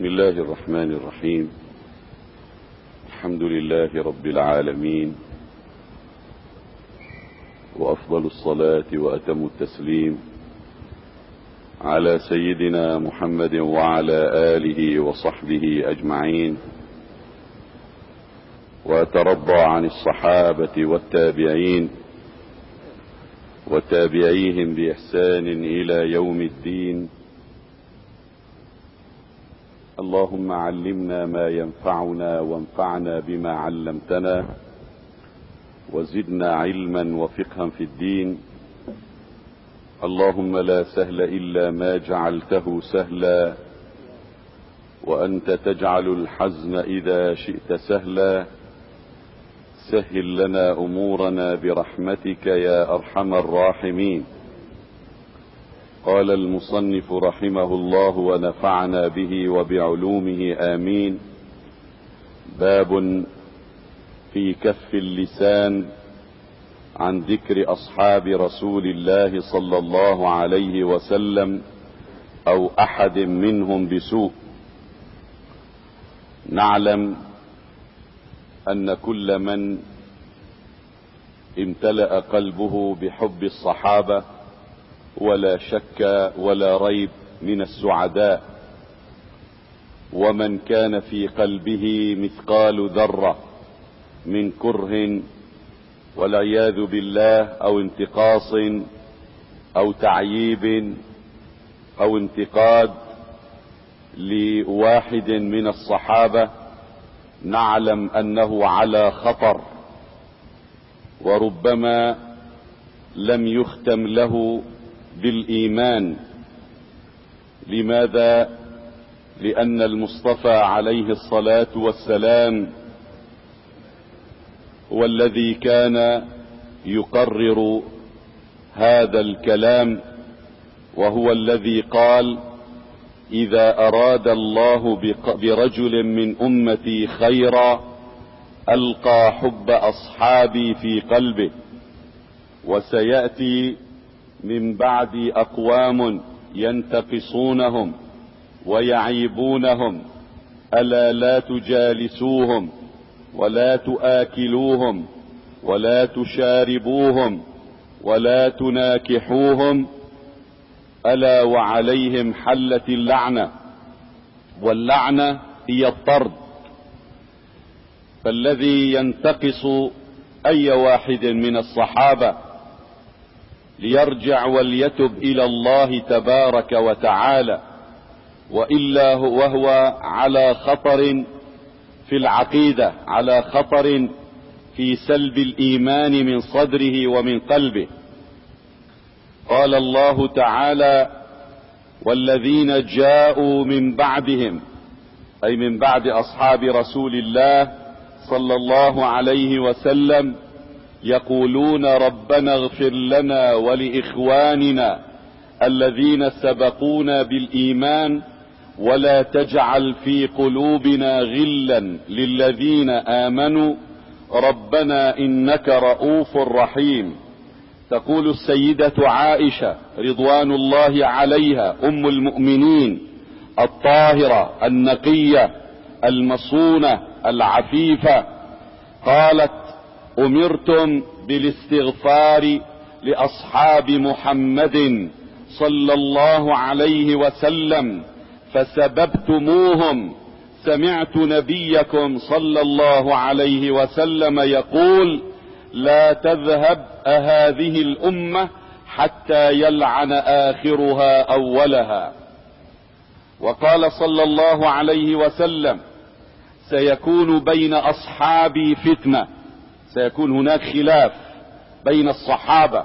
بسم الله الرحمن الرحيم. الحمد لله رب العالمين، وأفضل الصلاة وأتم التسليم على سيدنا محمد وعلى آله وصحبه أجمعين، وأترضى عن الصحابة والتابعين وتابعيهم بإحسان إلى يوم الدين. اللهم علمنا ما ينفعنا وانفعنا بما علمتنا، وزدنا علما وفقها في الدين. اللهم لا سهل إلا ما جعلته سهلا، وأنت تجعل الحزن إذا شئت سهلا. سهل لنا أمورنا برحمتك يا أرحم الراحمين. قال المصنف رحمه الله ونفعنا به وبعلومه آمين. باب في كف اللسان عن ذكر أصحاب رسول الله صلى الله عليه وسلم أو أحد منهم بسوء. نعلم أن كل من امتلأ قلبه بحب الصحابة ولا شك ولا ريب من السعداء، ومن كان في قلبه مثقال ذرة من كره والعياذ بالله أو انتقاص أو تعييب أو انتقاد لواحد من الصحابة، نعلم أنه على خطر، وربما لم يختم له بالإيمان. لماذا؟ لأن المصطفى عليه الصلاة والسلام هو الذي كان يقرر هذا الكلام، وهو الذي قال: إذا أراد الله برجل من أمتي خيرا ألقى حب أصحابي في قلبه، وسيأتي من بعدي أقوام ينتقصونهم ويعيبونهم، ألا لا تجالسوهم ولا تآكلوهم ولا تشاربوهم ولا تناكحوهم، ألا وعليهم حلت اللعنة، واللعنة هي الطرد. فالذي ينتقص أي واحد من الصحابة ليرجع وليتب إلى الله تبارك وتعالى، وإلا وهو على خطر في العقيدة، على خطر في سلب الإيمان من صدره ومن قلبه. قال الله تعالى: والذين جاءوا من بعدهم، أي من بعد أصحاب رسول الله صلى الله عليه وسلم، يقولون ربنا اغفر لنا ولإخواننا الذين سبقونا بالإيمان ولا تجعل في قلوبنا غلا للذين آمنوا ربنا إنك رؤوف رحيم. تقول السيدة عائشة رضوان الله عليها أم المؤمنين الطاهرة النقية المصونة العفيفة، قالت: أمرتم بالاستغفار لأصحاب محمد صلى الله عليه وسلم فسببتموهم. سمعت نبيكم صلى الله عليه وسلم يقول: لا تذهب هذه الأمة حتى يلعن آخرها أولها. وقال صلى الله عليه وسلم: سيكون بين أصحابي فتنة، سيكون هناك خلاف بين الصحابة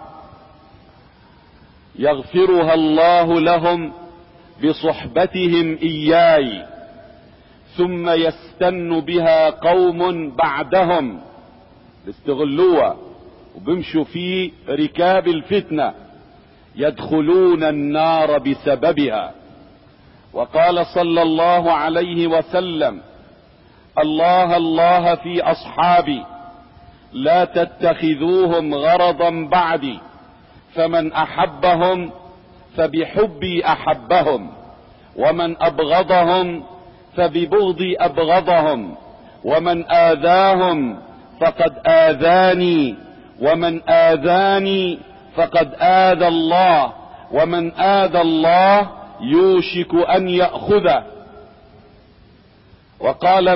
يغفرها الله لهم بصحبتهم إياي، ثم يستن بها قوم بعدهم يستغلوها وبيمشوا في ركاب الفتنة يدخلون النار بسببها. وقال صلى الله عليه وسلم: الله الله في أصحابي لا تتخذوهم غرضا بعدي، فمن أحبهم فبحبي أحبهم، ومن أبغضهم فببغضي أبغضهم، ومن آذاهم فقد آذاني، ومن آذاني فقد آذى الله، ومن آذى الله يوشك أن يأخذه. وقال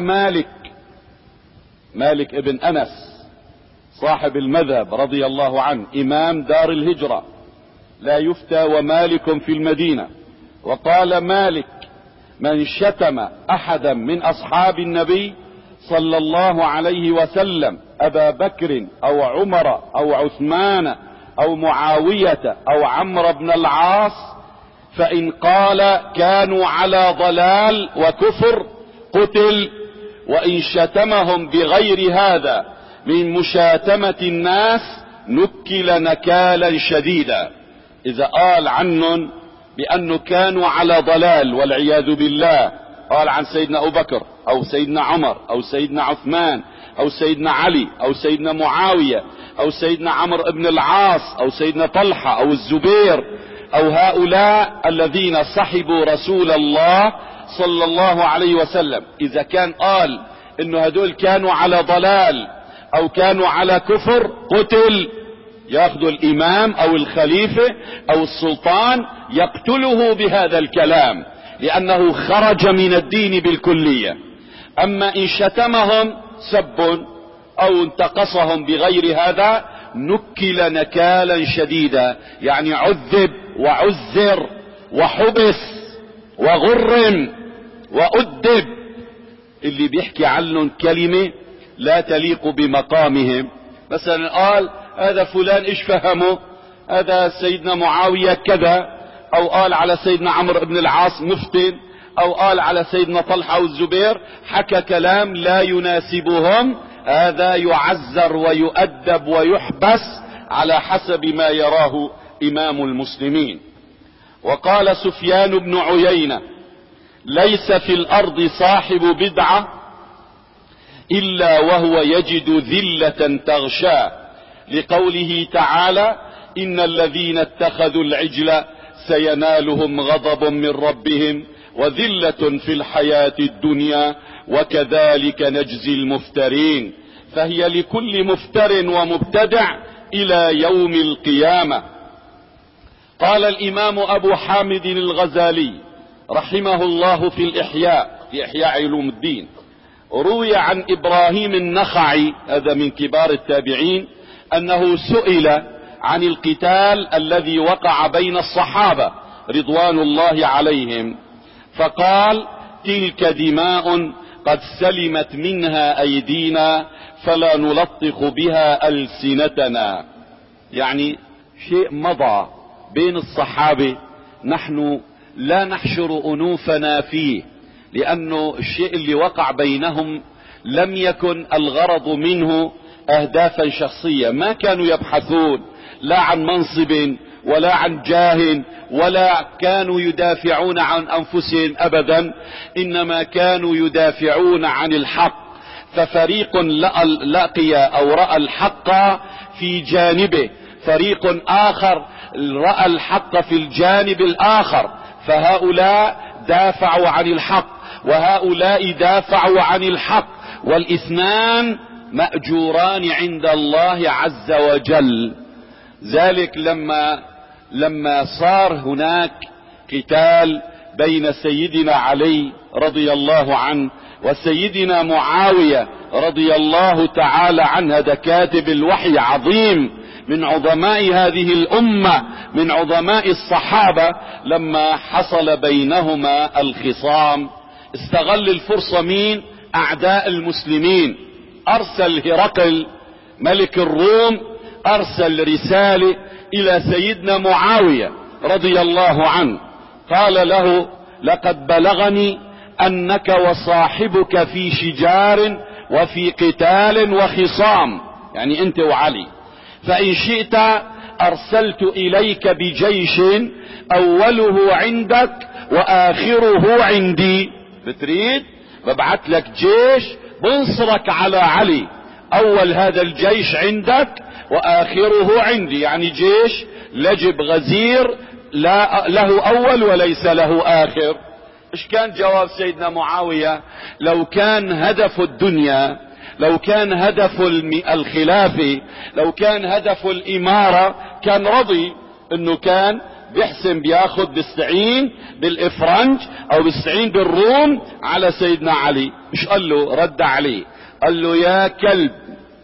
مالك ابن أنس صاحب المذهب رضي الله عنه إمام دار الهجرة، لا يفتى ومالك في المدينة، وقال مالك: من شتم أحدا من أصحاب النبي صلى الله عليه وسلم، أبا بكر أو عمر أو عثمان أو معاوية أو عمرو بن العاص، فإن قال كانوا على ضلال وكفر قتل، وإن شتمهم بغير هذا من مشاتمة الناس نكل نكالا شديدا. إذا قال عنهم بأنه كانوا على ضلال والعياذ بالله، قال عن سيدنا أبو بكر أو سيدنا عمر أو سيدنا عثمان أو سيدنا علي أو سيدنا معاوية أو سيدنا عمرو بن العاص أو سيدنا طلحة أو الزبير أو هؤلاء الذين صحبوا رسول الله صلى الله عليه وسلم، إذا كان قال إنه هدول كانوا على ضلال أو كانوا على كفر قتل، ياخذ الإمام أو الخليفة أو السلطان يقتله بهذا الكلام، لأنه خرج من الدين بالكلية. أما إن شتمهم سب أو انتقصهم بغير هذا نكل نكالا شديدا، يعني عذب وعزر وحبس وغرم وأدب. اللي بيحكي عنهم كلمة لا تليق بمقامهم، مثلا قال هذا فلان ايش فهمه، هذا سيدنا معاوية كذا، او قال على سيدنا عمرو بن العاص مفتن، او قال على سيدنا طلحة والزبير حكى كلام لا يناسبهم، هذا يعزر ويؤدب ويحبس على حسب ما يراه امام المسلمين. وقال سفيان بن عيينة: ليس في الارض صاحب بدعة الا وهو يجد ذلة تغشاه، لقوله تعالى: ان الذين اتخذوا العجل سينالهم غضب من ربهم وذلة في الحياة الدنيا وكذلك نجزي المفترين، فهي لكل مفتر ومبتدع الى يوم القيامة. قال الامام ابو حامد الغزالي رحمه الله في الإحياء، في إحياء علوم الدين، روي عن إبراهيم النخعي، هذا من كبار التابعين، أنه سئل عن القتال الذي وقع بين الصحابة رضوان الله عليهم، فقال: تلك دماء قد سلمت منها أيدينا فلا نلطخ بها ألسنتنا. يعني شيء مضى بين الصحابة نحن لا نحشر أنوفنا فيه، لأنه الشيء اللي وقع بينهم لم يكن الغرض منه أهدافا شخصية، ما كانوا يبحثون لا عن منصب ولا عن جاه ولا كانوا يدافعون عن أنفسهم أبدا، إنما كانوا يدافعون عن الحق. ففريق لقي أو رأى الحق في جانبه، فريق آخر رأى الحق في الجانب الآخر، فهؤلاء دافعوا عن الحق وهؤلاء دافعوا عن الحق، والاثنان مأجوران عند الله عز وجل. ذلك لما صار هناك قتال بين سيدنا علي رضي الله عنه وسيدنا معاوية رضي الله تعالى عنه، هذا كاتب الوحي عظيم من عظماء هذه الأمة، من عظماء الصحابة، لما حصل بينهما الخصام استغل الفرصة مين؟ أعداء المسلمين. أرسل هرقل ملك الروم أرسل رسالة إلى سيدنا معاوية رضي الله عنه، قال له: لقد بلغني أنك وصاحبك في شجار وفي قتال وخصام، يعني أنت وعلي، فإن شئت أرسلت إليك بجيش أوله عندك وآخره عندي. بتريد ببعث لك جيش بنصرك على علي، أول هذا الجيش عندك وآخره عندي، يعني جيش لجب غزير لا له أول وليس له آخر. ايش كان جواب سيدنا معاوية؟ لو كان هدف الدنيا، لو كان هدف الخلافة، لو كان هدف الامارة، كان رضي انه كان بيحسن بياخد بيستعين بالافرنج او بيستعين بالروم على سيدنا علي. ايش قال له؟ رد عليه قال له: يا كلب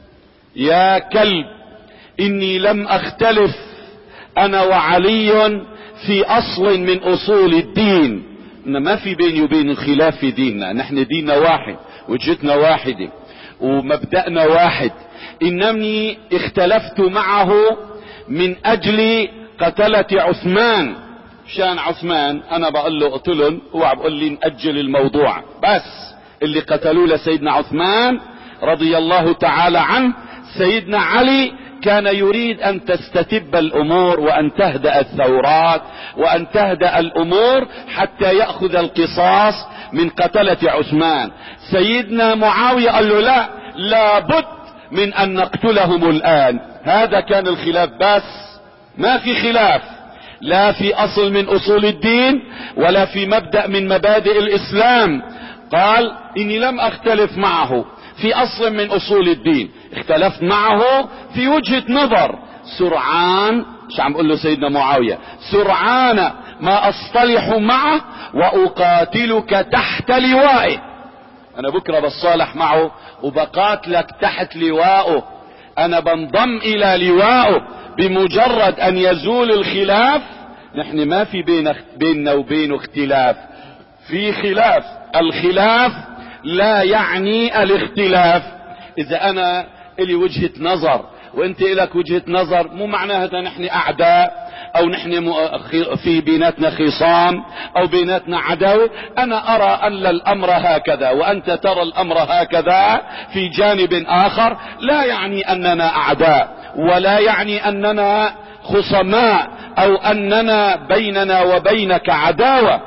يا كلب، اني لم اختلف انا وعلي في اصل من اصول الدين. إن ما في بيني وبين الخلاف في ديننا، نحن ديننا واحد، وجهتنا واحدة، ومبدأنا واحد. انني اختلفت معه من اجل قتلة عثمان. شان عثمان انا بقول له اقتلن، هو عم بقول لي نأجل الموضوع. بس اللي قتلوه لسيدنا عثمان رضي الله تعالى عنه، سيدنا علي كان يريد ان تستتب الامور وان تهدأ الثورات وان تهدأ الامور حتى يأخذ القصاص من قتلة عثمان. سيدنا معاوية قال له: لا، لابد من ان نقتلهم الان. هذا كان الخلاف، بس ما في خلاف لا في اصل من اصول الدين ولا في مبدأ من مبادئ الاسلام. قال: اني لم اختلف معه في اصل من اصول الدين، اختلفت معه في وجهة نظر. سرعان، مش عم بقول له سيدنا معاوية، سرعان ما اصطلح معه واقاتلك تحت لوائه. انا بكرة بصالح معه وبقاتلك تحت لوائه، انا بنضم الى لوائه بمجرد ان يزول الخلاف. نحن ما في بيننا وبينه اختلاف، في خلاف. الخلاف لا يعني الاختلاف. اذا انا الي وجهة نظر وانت الك وجهة نظر، مو معناها نحن اعداء او نحن في بيناتنا خصام او بيناتنا عداوة. انا ارى ان الامر هكذا وانت ترى الامر هكذا في جانب اخر، لا يعني اننا اعداء ولا يعني اننا خصماء او اننا بيننا وبينك عداوة.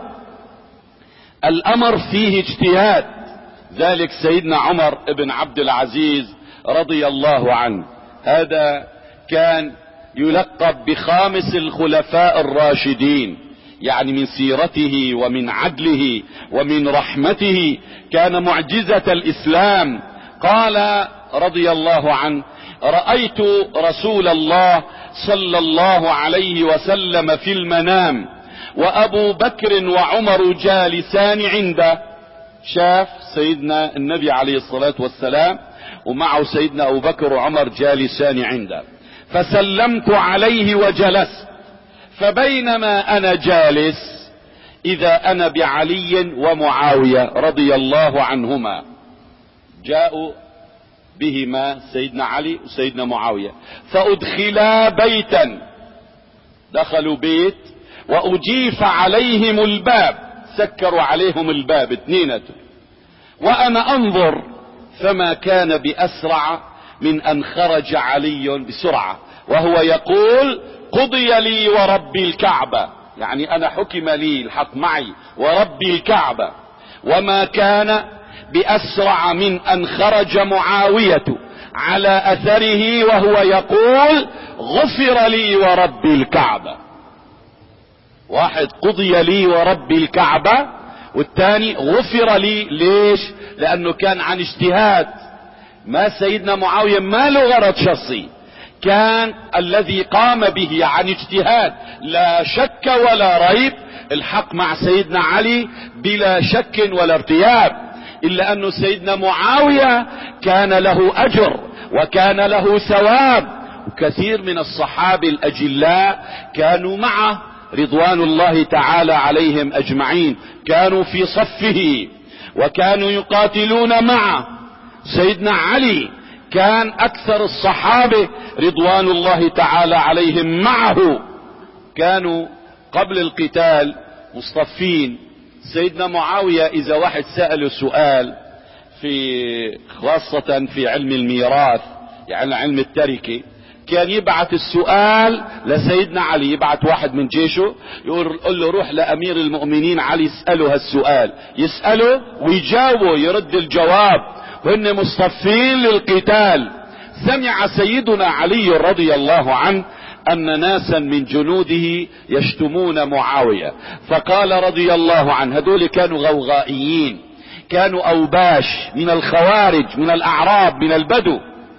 الامر فيه اجتهاد. ذلك سيدنا عمر بن عبد العزيز رضي الله عنه، هذا كان يلقب بخامس الخلفاء الراشدين، يعني من سيرته ومن عدله ومن رحمته كان معجزة الاسلام. قال رضي الله عنه: رأيت رسول الله صلى الله عليه وسلم في المنام وابو بكر وعمر جالسان عنده. شاف سيدنا النبي عليه الصلاة والسلام ومعه سيدنا ابو بكر وعمر جالسان عنده، فسلمت عليه وجلست. فبينما انا جالس اذا انا بعلي ومعاوية رضي الله عنهما، جاءوا بهما سيدنا علي وسيدنا معاوية، فادخلا بيتا، دخلوا بيت واجيف عليهم الباب، سكروا عليهم الباب اثنينته. وانا انظر فما كان باسرع من ان خرج علي بسرعة وهو يقول: قضي لي ورب الكعبة، يعني انا حكم لي الحق معي ورب الكعبة. وما كان باسرع من ان خرج معاوية على اثره وهو يقول: غفر لي ورب الكعبة. واحد قضي لي ورب الكعبة، والثاني غفر لي. ليش؟ لانه كان عن اجتهاد. ما سيدنا معاوية ما له غرض شخصي، كان الذي قام به عن اجتهاد لا شك ولا ريب. الحق مع سيدنا علي بلا شك ولا ارتياب، الا انه سيدنا معاوية كان له اجر وكان له ثواب، وكثير من الصحابة الاجلاء كانوا معه رضوان الله تعالى عليهم اجمعين، كانوا في صفه وكانوا يقاتلون معه. سيدنا علي كان اكثر الصحابة رضوان الله تعالى عليهم معه، كانوا قبل القتال مصطفين. سيدنا معاوية اذا واحد سأله سؤال في خاصة في علم الميراث، يعني علم التركة، كان يبعث السؤال لسيدنا علي، يبعث واحد من جيشه يقول له: روح لامير المؤمنين علي اسأله هالسؤال، يسأله ويجاوبه، يرد الجواب، وهن مصطفين للقتال. سمع سيدنا علي رضي الله عنه ان ناسا من جنوده يشتمون معاوية، فقال رضي الله عنه، هذول كانوا غوغائيين، كانوا اوباش من الخوارج، من الاعراب، من البدو،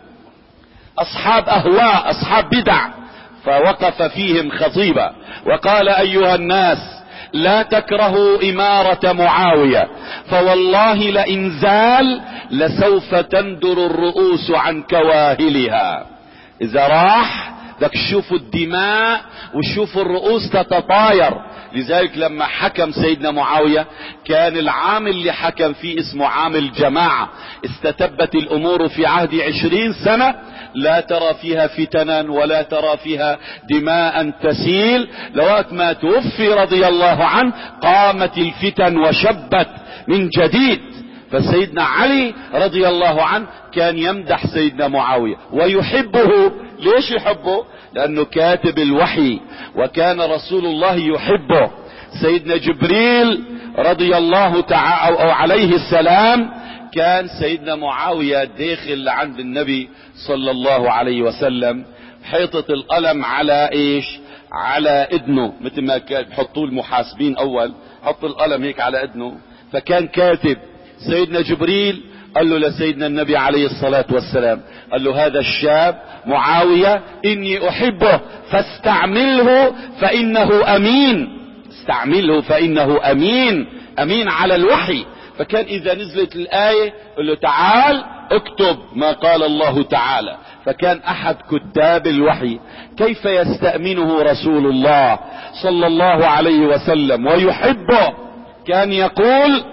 اصحاب اهواء، اصحاب بدع. فوقف فيهم خطيبا وقال: ايها الناس، لا تكرهوا امارة معاوية، فوالله لئن زال لسوف تندر الرؤوس عن كواهلها. اذا راح بدك تشوفوا الدماء وشوفوا الرؤوس تتطاير. لذلك لما حكم سيدنا معاوية كان العام اللي حكم فيه اسمه عام الجماعة، استتبت الامور في عهد 20 سنة لا ترى فيها فتنا ولا ترى فيها دماء تسيل. لوقت ما توفي رضي الله عنه قامت الفتن وشبت من جديد. فسيدنا علي رضي الله عنه كان يمدح سيدنا معاوية ويحبه. ليش يحبه؟ لانه كاتب الوحي، وكان رسول الله يحبه. سيدنا جبريل رضي الله تعالى او عليه السلام كان سيدنا معاوية داخل عند النبي صلى الله عليه وسلم، حيطة القلم على ايش؟ على اذنه، مثل ما كان بحطوا المحاسبين اول، حط القلم هيك على اذنه، فكان كاتب. سيدنا جبريل قال له لسيدنا النبي عليه الصلاة والسلام، قال له: هذا الشاب معاوية اني احبه فاستعمله فانه امين. استعمله فانه امين، امين على الوحي. فكان اذا نزلت الاية قال له: تعال اكتب ما قال الله تعالى. فكان احد كتاب الوحي. كيف يستأمنه رسول الله صلى الله عليه وسلم ويحبه؟ كان يقول: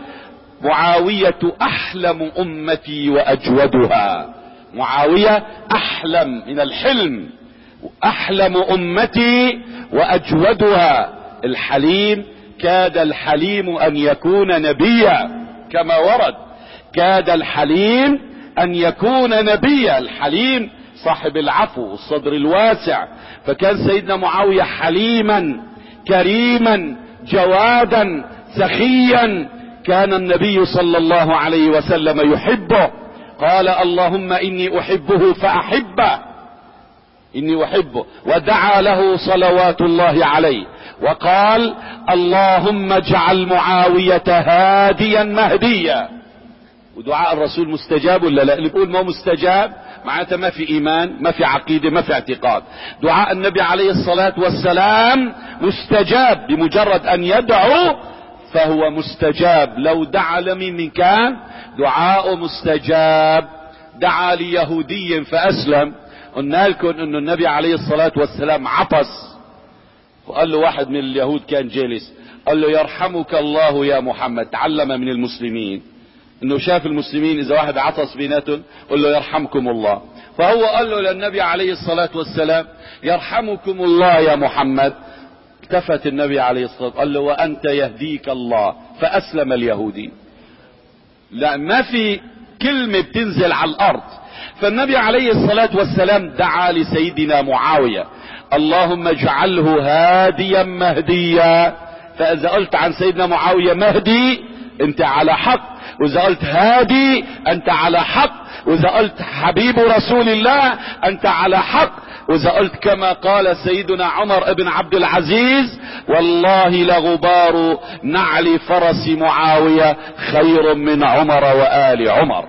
معاوية احلم امتي واجودها. معاوية احلم من الحلم، احلم امتي واجودها. الحليم، كاد الحليم ان يكون نبيا، كما ورد: كاد الحليم ان يكون نبيا. الحليم صاحب العفو والصدر الواسع. فكان سيدنا معاوية حليما كريما جوادا سخيا. كان النبي صلى الله عليه وسلم يحبه. قال: اللهم اني احبه فاحبه، اني احبه. ودعا له صلوات الله عليه وقال: اللهم اجعل معاوية هاديا مهديا. ودعاء الرسول مستجاب ولا لا؟ اللي بيقول ما مستجاب معناته ما في ايمان، ما في عقيدة، ما في اعتقاد. دعاء النبي عليه الصلاة والسلام مستجاب، بمجرد ان يدعو فهو مستجاب. لو دعا لمن من كان دعاء مستجاب. دعا ليهودي فاسلم. قلنا لكم انه النبي عليه الصلاة والسلام عطس، وقال له واحد من اليهود كان جالس، قال له: يرحمك الله يا محمد. تعلم من المسلمين انه شاف المسلمين اذا واحد عطس بيناتهم قال له: يرحمكم الله. فهو قال له للنبي عليه الصلاة والسلام: يرحمكم الله يا محمد. التفت النبي عليه الصلاة والسلام قال له: وانت يهديك الله. فاسلم اليهودي. لا، ما في كلمة بتنزل على الارض. فالنبي عليه الصلاة والسلام دعا لسيدنا معاوية: اللهم اجعله هاديا مهديا. فاذا قلت عن سيدنا معاوية مهدي انت على حق، واذا قلت هادي انت على حق، واذا قلت حبيب رسول الله انت على حق، واذا قلت كما قال سيدنا عمر بن عبد العزيز: والله لغبار نعل فرس معاوية خير من عمر وآل عمر.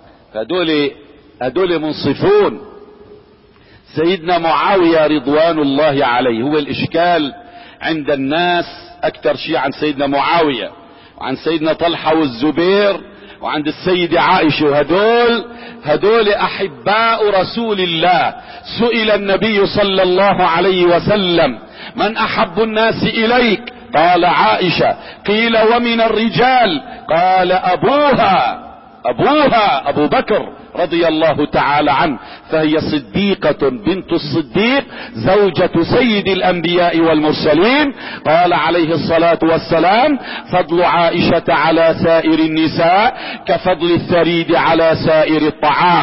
هدول منصفون. سيدنا معاوية رضوان الله عليه هو الاشكال عند الناس اكثر شيء عن سيدنا معاوية وعن سيدنا طلحة والزبير وعند السيدة عائشة. هدول احباء رسول الله. سئل النبي صلى الله عليه وسلم: من احب الناس اليك؟ قال: عائشة. قيل: ومن الرجال؟ قال: ابوها ابو بكر رضي الله تعالى عنه، فهي صديقة بنت الصديق زوجة سيد الانبياء والمرسلين. قال عليه الصلاة والسلام: فضل عائشة على سائر النساء كفضل الثريد على سائر الطعام.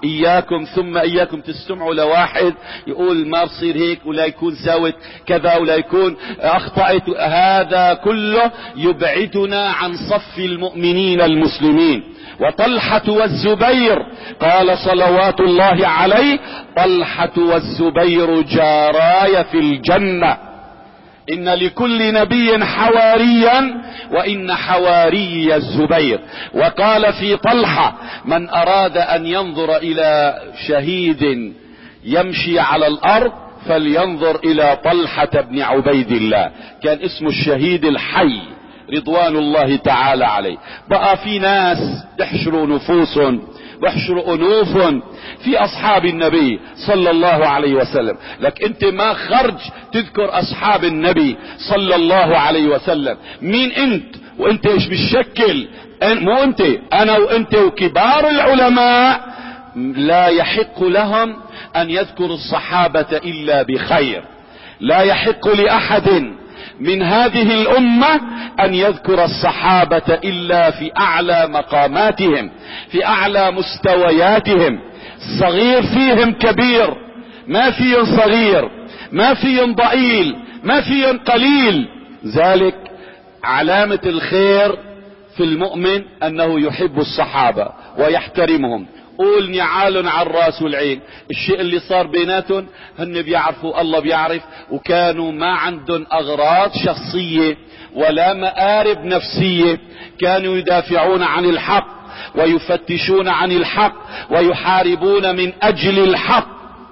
إياكم ثم إياكم تستمعوا لواحد يقول ما بصير هيك ولا يكون ساوت كذا ولا يكون أخطأت. هذا كله يبعدنا عن صف المؤمنين المسلمين. وطلحة والزبير قال صلوات الله عليه: طلحة والزبير جاراي في الجنة، إن لكل نبي حواريا وإن حواري الزبير. وقال في طلحة: من أراد أن ينظر إلى شهيد يمشي على الأرض فلينظر إلى طلحة بن عبيد الله. كان اسمه الشهيد الحي رضوان الله تعالى عليه. بقى في ناس تحشروا نفوس واحشروا أنوف في أصحاب النبي صلى الله عليه وسلم، لك أنت ما خرج تذكر أصحاب النبي صلى الله عليه وسلم. مين أنت وأنت إيش بالشكل؟ مو أنت، أنا وأنت وكبار العلماء لا يحق لهم أن يذكروا الصحابة إلا بخير. لا يحق لأحد من هذه الأمة أن يذكر الصحابة إلا في أعلى مقاماتهم، في أعلى مستوياتهم. صغير فيهم كبير، ما فيهم صغير، ما فيهم ضئيل، ما فيهم قليل. ذلك علامة الخير في المؤمن أنه يحب الصحابة ويحترمهم. قول نعال على الراس والعين. الشيء اللي صار بيناتهم هن بيعرفوا، الله بيعرف، وكانوا ما عندهم اغراض شخصية ولا مآرب نفسية. كانوا يدافعون عن الحق ويفتشون عن الحق ويحاربون من اجل الحق.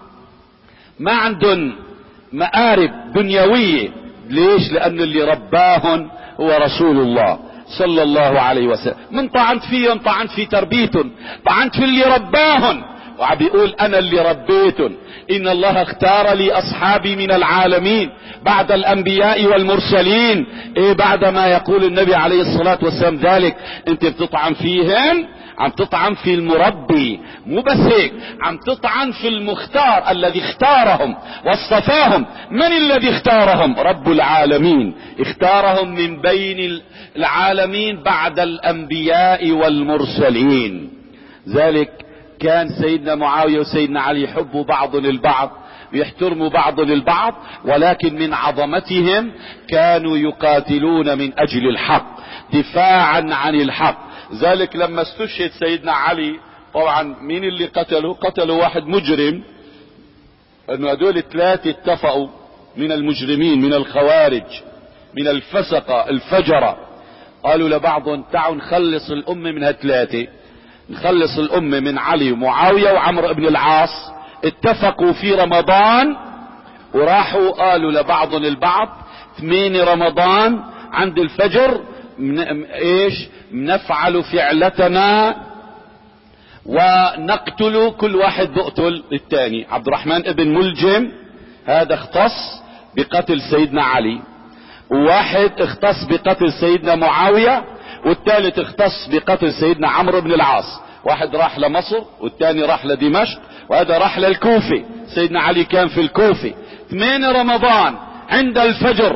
ما عندهم مآرب دنيوية. ليش؟ لأن اللي رباهم هو رسول الله صلى الله عليه وسلم. من طعنت فيهم طعنت في تربيتهم، طعنت في اللي رباهم، وعبيقول انا اللي ربيتهم. ان الله اختار لي اصحابي من العالمين بعد الانبياء والمرسلين. ايه بعد ما يقول النبي عليه الصلاة والسلام ذلك انت بتطعن فيهم؟ عم تطعن في المربي. مو بس هيك، عم تطعن في المختار الذي اختارهم واصطفاهم. من الذي اختارهم؟ رب العالمين. اختارهم من بين العالمين بعد الانبياء والمرسلين. ذلك كان سيدنا معاوية وسيدنا علي يحبوا بعض للبعض ويحترموا بعض للبعض، ولكن من عظمتهم كانوا يقاتلون من اجل الحق، دفاعا عن الحق. ذلك لما استشهد سيدنا علي، طبعا مين اللي قتله؟ قتلوا واحد مجرم. انه هدول ثلاثة اتفقوا من المجرمين، من الخوارج، من الفسقة الفجرة، قالوا لبعضهم تعالوا نخلص الأمة من هالثلاثة، نخلص الأمة من علي ومعاوية وعمرو بن العاص. اتفقوا في رمضان وراحوا قالوا لبعضهم البعض 8 رمضان عند الفجر ايش نفعل فعلتنا ونقتل، كل واحد بقتل الثاني. عبد الرحمن ابن ملجم هذا اختص بقتل سيدنا علي، وواحد اختص بقتل سيدنا معاوية، والثالث اختص بقتل سيدنا عمرو بن العاص. واحد راح لمصر والثاني راح لدمشق وهذا راح للكوفة. سيدنا علي كان في الكوفة. 8 رمضان عند الفجر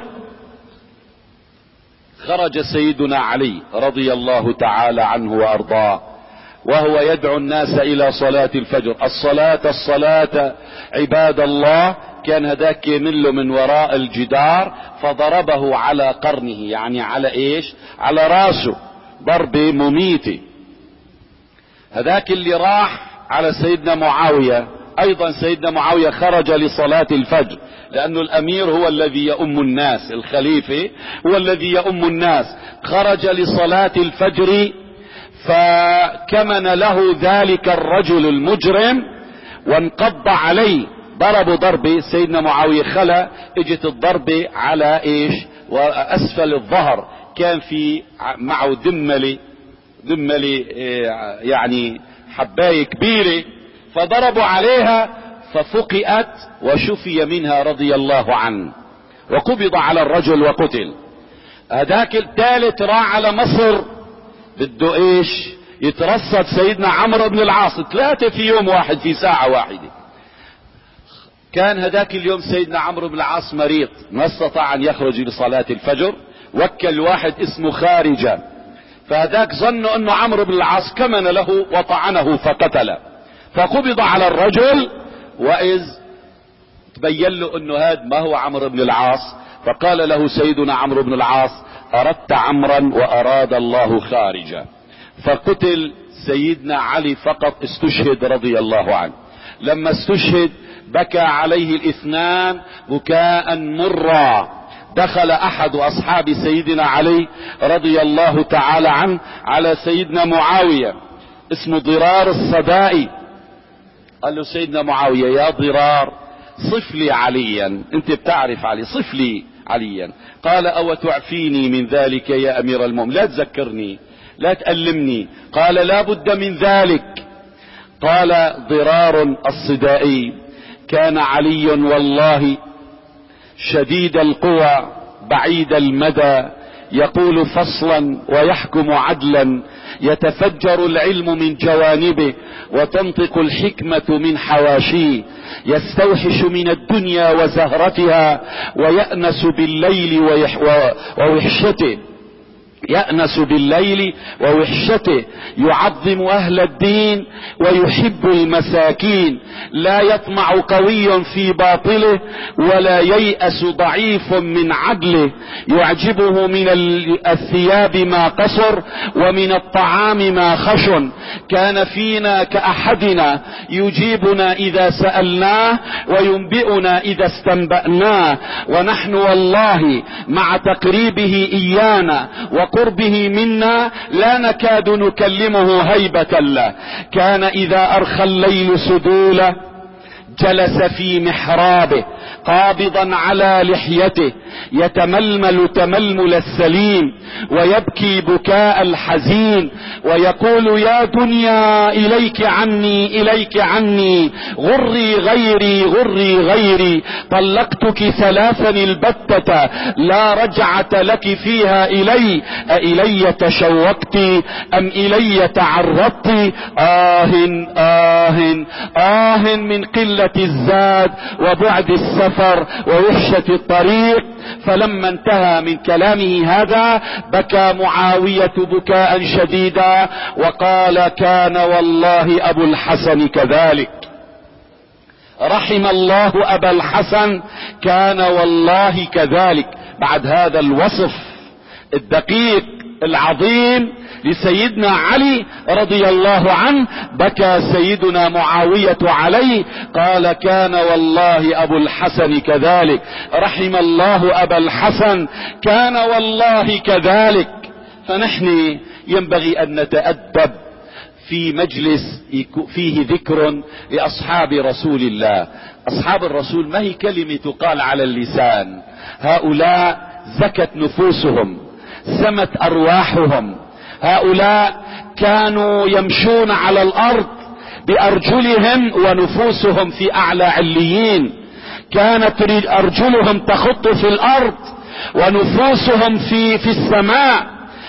خرج سيدنا علي رضي الله تعالى عنه وارضاه وهو يدعو الناس الى صلاة الفجر. الصلاة عباد الله. كان هداك يمل من وراء الجدار فضربه على قرنه، يعني على ايش؟ على راسه، ضربة مميتة. هداك اللي راح على سيدنا معاوية. ايضا سيدنا معاوية خرج لصلاة الفجر، لانه الامير هو الذي يؤم الناس، الخليفة هو الذي يؤم الناس. خرج لصلاة الفجر فكمن له ذلك الرجل المجرم وانقض عليه، ضربوا ضربة. سيدنا معاوية خلى، اجت الضربة على ايش؟ واسفل الظهر. كان في معه دملة يعني حباية كبيرة، فضربوا عليها ففقئت وشفي منها رضي الله عنه، وقبض على الرجل وقتل. هذاك الثالث راح على مصر بده ايش؟ يترصد سيدنا عمرو بن العاص. 3 في يوم واحد، في ساعة واحدة. كان هذاك اليوم سيدنا عمرو بن العاص مريض، ما استطاع ان يخرج لصلاة الفجر. وكل واحد اسمه خارجة، فهذاك ظنوا انه عمرو بن العاص كمن له وطعنه فقتله. فقبض على الرجل، وإذ تبين له انه هذا ما هو عمرو بن العاص. فقال له سيدنا عمرو بن العاص: اردت عمرا واراد الله خارجا. فقتل سيدنا علي، فقط استشهد رضي الله عنه. لما استشهد بكى عليه الاثنان بكاء مرا. دخل احد اصحاب سيدنا علي رضي الله تعالى عنه على سيدنا معاوية، اسمه ضرار الصدائي. قال له: سيدنا معاوية يا ضرار، صف لي عليا، انت بتعرف علي، صف لي عليا. قال: او تعفيني من ذلك يا امير المؤمنين؟ لا تذكرني، لا تألمني. قال: لا بد من ذلك. قال ضرار الصدائي: كان علي والله شديد القوى بعيد المدى، يقول فصلا ويحكم عدلا، يتفجر العلم من جوانبه وتنطق الحكمة من حواشيه، يستوحش من الدنيا وزهرتها ويأنس بالليل ووحشته، يأنس بالليل ووحشته، يعظم أهل الدين ويحب المساكين، لا يطمع قوي في باطله ولا ييأس ضعيف من عدله، يعجبه من الثياب ما قصر ومن الطعام ما خشن، كان فينا كأحدنا، يجيبنا إذا سألناه وينبئنا إذا استنبأناه، ونحن والله مع تقريبه إيانا وقربه منا لا نكاد نكلمه هيبة له. كان إذا أرخى الليل سدوله جلس في محرابه قابضا على لحيته، يتململ تململ السليم ويبكي بكاء الحزين، ويقول: يا دنيا إليك عني إليك عني، غري غيري غري غيري، طلقتك ثلاثا البتة لا رجعة لك فيها إلي، أإلي تشوقت أم إلي تعرضت؟ آه من قلة الزاد وبعد السفر ووحشة الطريق. فلما انتهى من كلامه هذا بكى معاوية بكاء شديدا وقال: كان والله أبو الحسن كذلك، رحم الله أبا الحسن، كان والله كذلك. بعد هذا الوصف الدقيق العظيم لسيدنا علي رضي الله عنه بكى سيدنا معاوية عليه، قال: كان والله أبو الحسن كذلك، رحم الله أبا الحسن، كان والله كذلك. فنحن ينبغي أن نتأدب في مجلس فيه ذكر لأصحاب رسول الله. أصحاب الرسول ما هي كلمة تقال على اللسان، هؤلاء زكت نفوسهم، سمت أرواحهم، هؤلاء كانوا يمشون على الأرض بأرجلهم ونفوسهم في أعلى عليين، كانت أرجلهم تخط في الأرض ونفوسهم في السماء.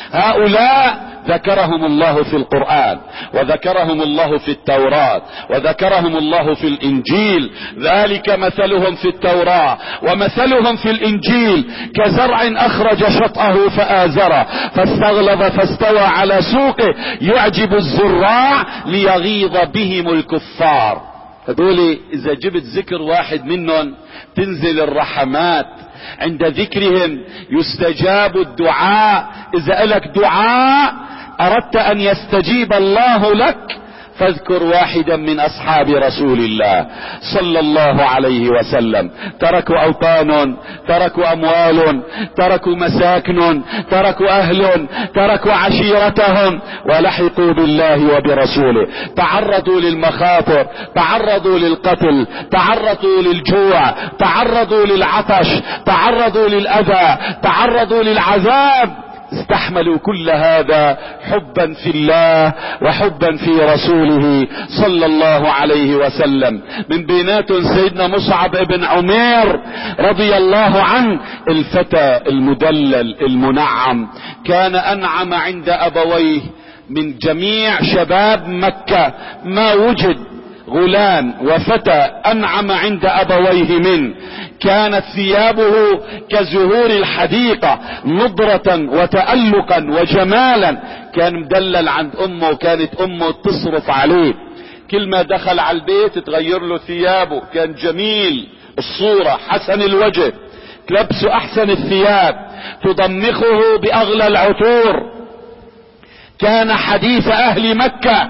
هؤلاء ذكرهم الله في القرآن، وذكرهم الله في التوراة، وذكرهم الله في الإنجيل. ذلك مثلهم في التوراة ومثلهم في الإنجيل كزرع أخرج شطأه فآزره فاستغلظ فاستوى على سوقه يعجب الزراع ليغيظ بهم الكفار. هذول إذا جبت ذكر واحد منهم تنزل الرحمات، عند ذكرهم يستجاب الدعاء. إذا لك دعاء أردت أن يستجيب الله لك فاذكر واحدا من أصحاب رسول الله صلى الله عليه وسلم. تركوا أوطان، تركوا أموال، تركوا مساكن، تركوا أهل، تركوا عشيرتهم ولحقوا بالله وبرسوله. تعرضوا للمخاطر، تعرضوا للقتل، تعرضوا للجوع، تعرضوا للعطش، تعرضوا للأذى، تعرضوا للعذاب، استحملوا كل هذا حبا في الله وحبا في رسوله صلى الله عليه وسلم. من بيناتهم سيدنا مصعب بن عمير رضي الله عنه، الفتى المدلل المنعم، كان أنعم عند أبويه من جميع شباب مكة، ما وجد غلام وفتى أنعم عند أبويه منه. كانت ثيابه كزهور الحديقة نضرة وتألقا وجمالا، كان مدلل عند أمه وكانت أمه تصرف عليه. كل ما دخل على البيت تغير له ثيابه، كان جميل الصورة، حسن الوجه، تلبسه احسن الثياب، تضمخه باغلى العطور، كان حديث اهل مكة.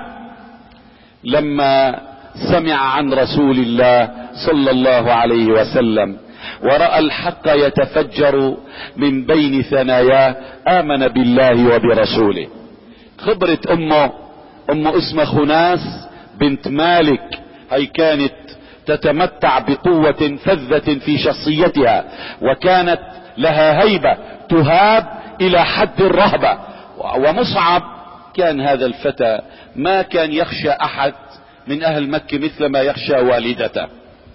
لما سمع عن رسول الله صلى الله عليه وسلم ورأى الحق يتفجر من بين ثناياه آمن بالله وبرسوله. خبرت امه اسمها خناس بنت مالك، هي كانت تتمتع بقوة فذة في شخصيتها، وكانت لها هيبة تهاب الى حد الرهبة. ومصعب كان هذا الفتى ما كان يخشى احد من اهل مكة مثل ما يخشى والدته.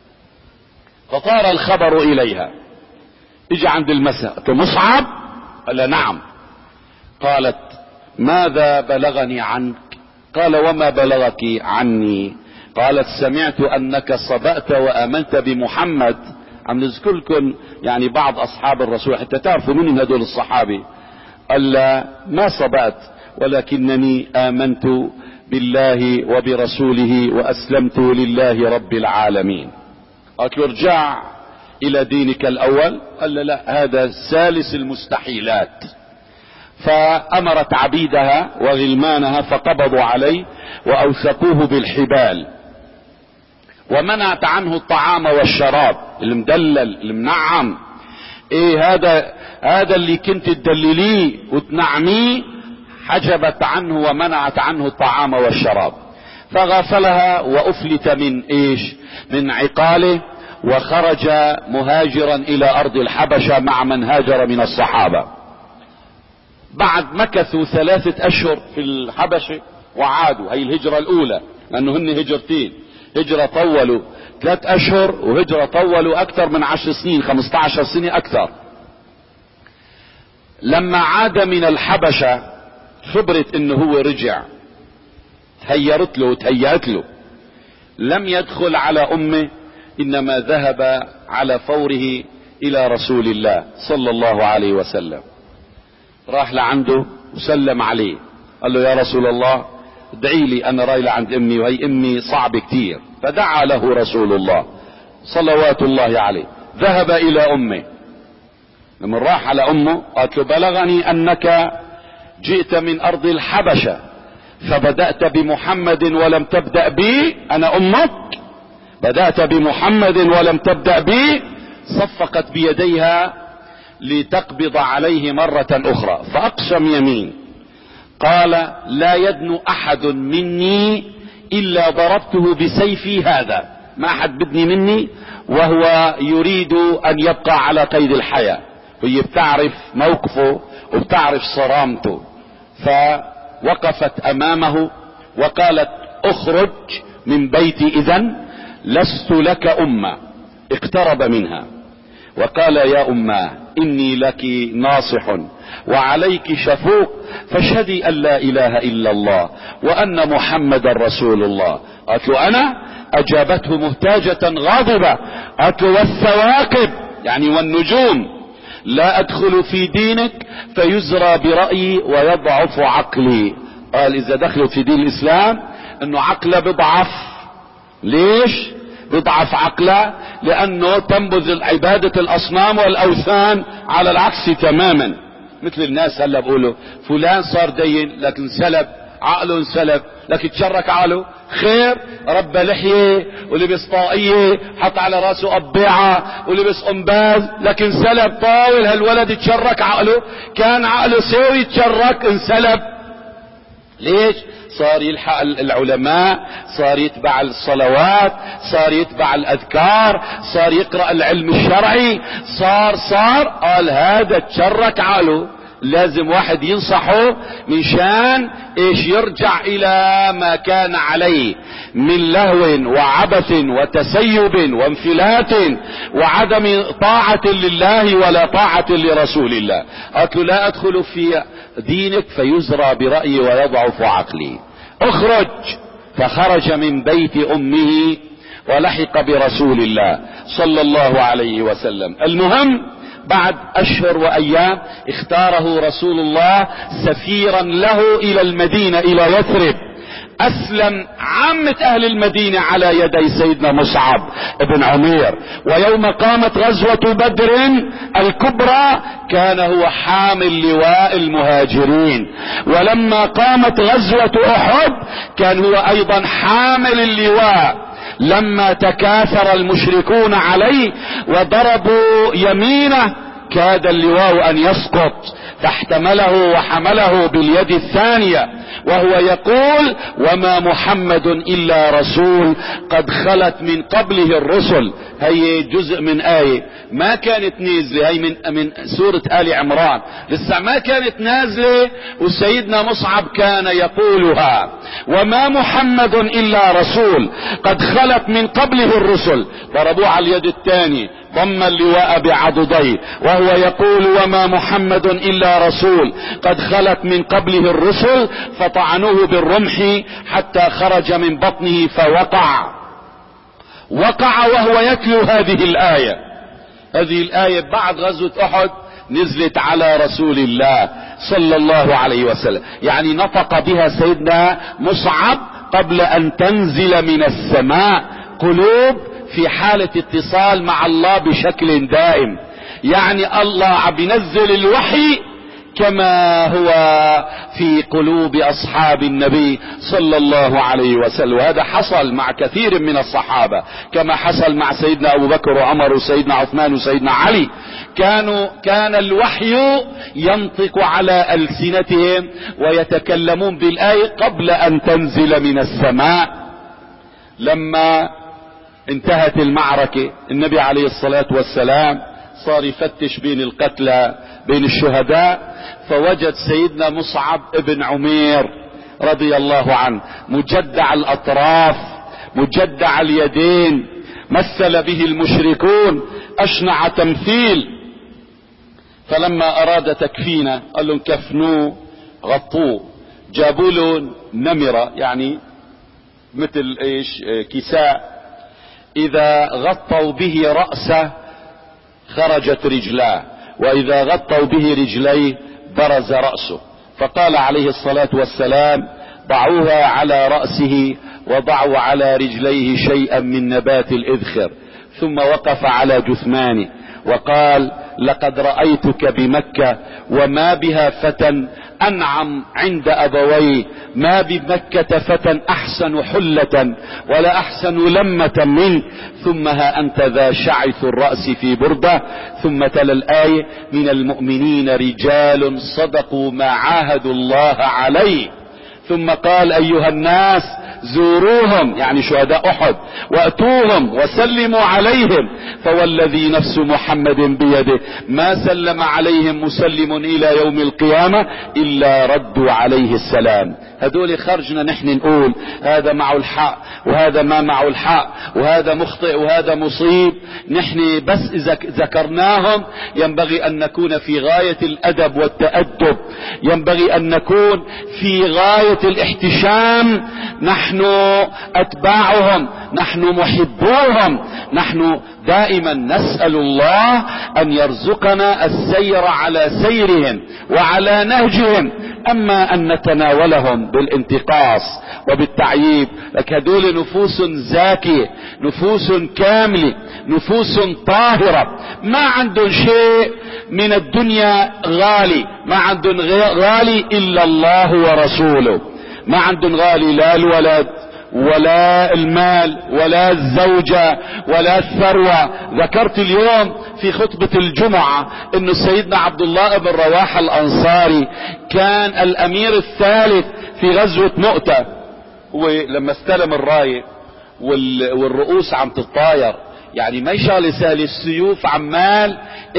فطار الخبر اليها، اجى عند المساء، قلت مصعب؟ قال نعم. قالت ماذا بلغني عنك؟ قال وما بلغك عني؟ قالت سمعت انك صبأت وامنت بمحمد. عم نذكر لكم يعني بعض اصحاب الرسول حتى تعرفوا من هذول الصحابي. قال ما صبأت ولكنني امنت بالله وبرسوله واسلمت لله رب العالمين. قالت له ارجع الى دينك الاول. قال لا، هذا ثالث المستحيلات. فامرت عبيدها وغلمانها فقبضوا عليه واوثقوه بالحبال، ومنعت عنه الطعام والشراب، المدلل المنعم. ايه هذا اللي كنت تدلليه وتنعميه، حجبت عنه ومنعت عنه الطعام والشراب. فغسلها وافلت من ايش؟ من عقاله، وخرج مهاجرا الى ارض الحبشة مع من هاجر من الصحابة. بعد مكثوا 3 اشهر في الحبشة وعادوا. هي الهجرة الاولى، لانه هن هجرتين، هجرة طولوا 3 اشهر وهجرة طولوا اكثر من 10 سنين، 15 سنة اكثر. لما عاد من الحبشة خبرت انه هو رجع، تهيرت له وتهيأت له. لم يدخل على امه، انما ذهب على فوره الى رسول الله صلى الله عليه وسلم. راح لعنده وسلم عليه، قال له يا رسول الله ادعي لي، انا رايح عند امي وهي امي صعب كتير. فدعا له رسول الله صلوات الله عليه. ذهب الى امه. لما راح على امه قالت له بلغني انك جئت من ارض الحبشة فبدأت بمحمد ولم تبدأ بي، انا امك بدأت بمحمد ولم تبدأ بي. صفقت بيديها لتقبض عليه مرة اخرى، فاقسم يمين، قال لا يدن احد مني الا ضربته بسيفي هذا، ما احد بدني مني، وهو يريد ان يبقى على قيد الحياة. وهي بتعرف موقفه وبتعرف صرامته، فوقفت امامه وقالت اخرج من بيتي اذن، لست لك امة. اقترب منها وقال يا اماه اني لك ناصح وعليك شفوق، فاشهدي ان لا اله الا الله وان محمدا رسول الله. قالت له انا؟ اجابته مهتاجة غاضبة، قالت له والثواقب يعني والنجوم، لا ادخل في دينك فيزرى برأيي ويضعف عقلي. قال اذا دخلت في دين الاسلام انه عقله بضعف. ليش بضعف عقله؟ لانه تنبذ عبادة الاصنام والاوثان على العكس تماما. مثل الناس هلا بقولوا فلان صار دين لكن سلب عقله، انسلب لكن تشرك عقله. خير، ربى لحية ولبس طاقية، حط على راسه قبيعة ولبس قنباز، لكن سلب طاول. هالولد تشرك عقله، كان عقله سوي تشرك انسلب. ليش؟ صار يلحق العلماء، صار يتبع الصلوات، صار يتبع الاذكار، صار يقرأ العلم الشرعي، صار قال هذا تشرك عقله. لازم واحد ينصحه من شان ايش؟ يرجع الى ما كان عليه من لهو وعبث وتسيب وانفلات وعدم طاعة لله ولا طاعة لرسول الله. قالت له لا ادخل في دينك فيزرى برأيي ويضعف عقلي. اخرج. فخرج من بيت امه ولحق برسول الله صلى الله عليه وسلم. المهم بعد اشهر وايام اختاره رسول الله سفيرا له الى المدينة الى يثرب. اسلم عامة اهل المدينة على يدي سيدنا مصعب بن عمير. ويوم قامت غزوة بدر الكبرى كان هو حامل لواء المهاجرين، ولما قامت غزوة احد كان هو ايضا حامل اللواء. لما تكاثر المشركون عليه وضربوا يمينه كاد اللواء ان يسقط، فاحتمله وحمله باليد الثانية وهو يقول: وما محمد الا رسول قد خلت من قبله الرسل. هي جزء من آية ما كانت نازلة، هي من سورة آل عمران، لسه ما كانت نازلة وسيدنا مصعب كان يقولها: وما محمد الا رسول قد خلت من قبله الرسل. ضربوه على اليد الثانية، ضم اللواء بعضديه وهو يقول: وما محمد الا رسول قد خلت من قبله الرسل، فطعنوه بالرمح حتى خرج من بطنه فوقع وهو يتلو هذه الآية. هذه الآية بعد غزوة احد نزلت على رسول الله صلى الله عليه وسلم، يعني نطق بها سيدنا مصعب قبل ان تنزل من السماء. قلوب في حالة اتصال مع الله بشكل دائم، يعني الله بينزل الوحي كما هو في قلوب اصحاب النبي صلى الله عليه وسلم. وهذا حصل مع كثير من الصحابة، كما حصل مع سيدنا ابو بكر وعمر وسيدنا عثمان وسيدنا علي. كان الوحي ينطق على ألسنتهم ويتكلمون بالآية قبل ان تنزل من السماء. لما انتهت المعركة النبي عليه الصلاة والسلام صار يفتش بين القتلى بين الشهداء، فوجد سيدنا مصعب ابن عمير رضي الله عنه مجدع الاطراف مجدع اليدين، مثل به المشركون اشنع تمثيل. فلما اراد تكفينه قال لهم: كفنوه غطوه. جابوا له نمرة، يعني مثل ايش كساء، اذا غطوا به رأسه خرجت رجلاه، واذا غطوا به رجليه برز رأسه. فقال عليه الصلاة والسلام: ضعوها على رأسه وضعوا على رجليه شيئا من نبات الإذخر. ثم وقف على جثمانه وقال: لقد رأيتك بمكة وما بها فتى أنعم عند أبويه، ما بمكة فتى أحسن حلة ولا أحسن لمة منك. ثم ها أنت ذا شعث الرأس في بردة. ثم تلا الآية: من المؤمنين رجال صدقوا ما عاهدوا الله عليه. ثم قال: أيها الناس زوروهم، يعني شهداء احد، واتوهم وسلموا عليهم، فوالذي نفس محمد بيده ما سلم عليهم مسلم الى يوم القيامة الا ردوا عليه السلام. هذول خرجنا نحن نقول هذا معه الحق وهذا ما معه الحق، وهذا مخطئ وهذا مصيب. نحن بس اذا ذكرناهم ينبغي ان نكون في غاية الادب والتأدب، ينبغي ان نكون في غاية الاحتشام. نحن اتباعهم، نحن محبوهم، نحن دائما نسأل الله ان يرزقنا السير على سيرهم وعلى نهجهم. اما ان نتناولهم بالانتقاص وبالتعييب، لك هدول نفوس زاكية، نفوس كاملة، نفوس طاهرة، ما عندهم شيء من الدنيا غالي، ما عندهم غالي الا الله ورسوله، ما عندهم غالي لا الولد ولا المال ولا الزوجة ولا الثروة. ذكرت اليوم في خطبة الجمعة انه سيدنا عبد الله بن رواحة الانصاري كان الامير الثالث في غزوة مؤتة، ولما استلم الراية والرؤوس عم تتطاير، يعني ما شغله سهل، السيوف عمال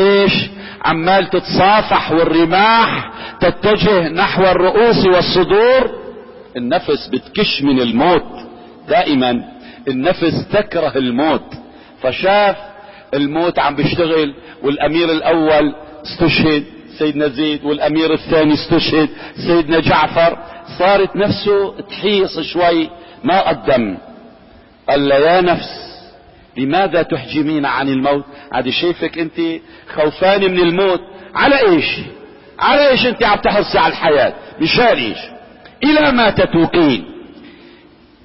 عمال تتصافح والرماح تتجه نحو الرؤوس والصدور. النفس بتكش من الموت، دائما النفس تكره الموت. فشاف الموت عم بيشتغل، والامير الاول استشهد سيدنا زيد، والامير الثاني استشهد سيدنا جعفر، صارت نفسه تحيص شوي ما قدم. قال له: يا نفس لماذا تحجمين عن الموت؟ عادي شايفك انت خوفان من الموت، على ايش انت عم تحرصي على الحياة؟ مشان ايش؟ الى ما تتوقين؟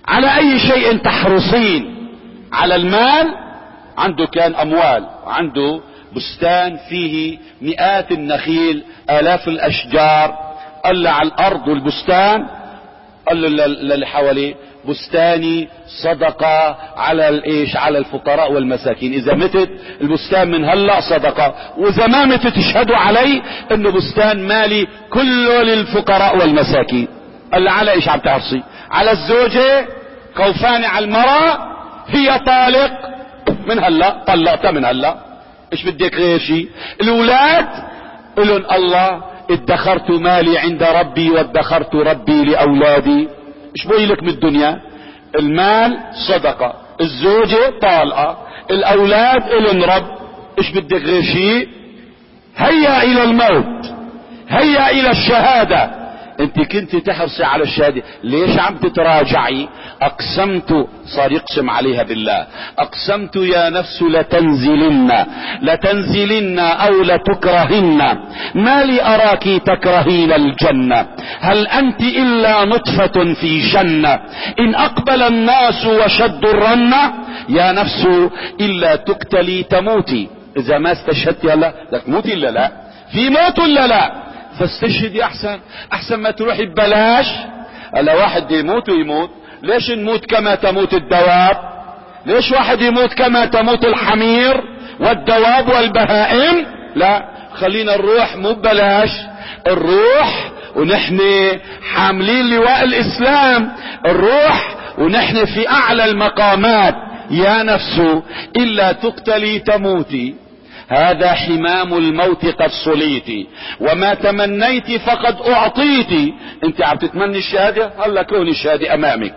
على اي شيء تحرصين؟ على المال. عنده كان اموال، عنده بستان فيه مئات النخيل، الاف الاشجار. قال له على الارض والبستان، قال له للي حواليه بستاني صدقة على الايش؟ على الفقراء والمساكين. اذا متت البستان من هلا صدقة، واذا ما متت تشهدوا علي انه بستان مالي كله للفقراء والمساكين. قال له على ايش عم تحرصي؟ على الزوجة خوفانة على المرأة، هي طالق من هلا، طلقتها من هلا، ايش بدك غير شيء؟ الاولاد قلن الله ادخرت مالي عند ربي وادخرت ربي لاولادي. ايش بقول لك من الدنيا؟ المال صدقة، الزوجة طالقة، الاولاد الن رب، ايش بدك غير شيء؟ هيا الى الموت، هيا الى الشهادة. انت كنت تحرصي على الشهادة، ليش عم تتراجعي؟ اقسمت، صار يقسم عليها بالله، اقسمت يا نفس لتنزلن او لتكرهن، ما لي اراك تكرهين الجنة، هل انت الا نطفة في جنة، ان اقبل الناس وشدوا الرنة، يا نفس الا تقتلي تموتي. اذا ما استشهدتي هلا بدك تموتي الا لا؟ في موت ولا لا؟ فاستشهدي احسن ما تروحي ببلاش. هلا واحد يموت ويموت، ليش نموت كما تموت الدواب؟ ليش واحد يموت كما تموت الحمير والدواب والبهائم؟ لا، خلينا نروح مو ببلاش، نروح ونحن حاملين لواء الاسلام، نروح ونحن في اعلى المقامات. يا نفس الا تقتلي تموتي، هذا حمام الموت قد صليتي، وما تمنيت فقد اعطيتي. انت عم تتمني الشهادة، هلا كوني الشهادة امامك.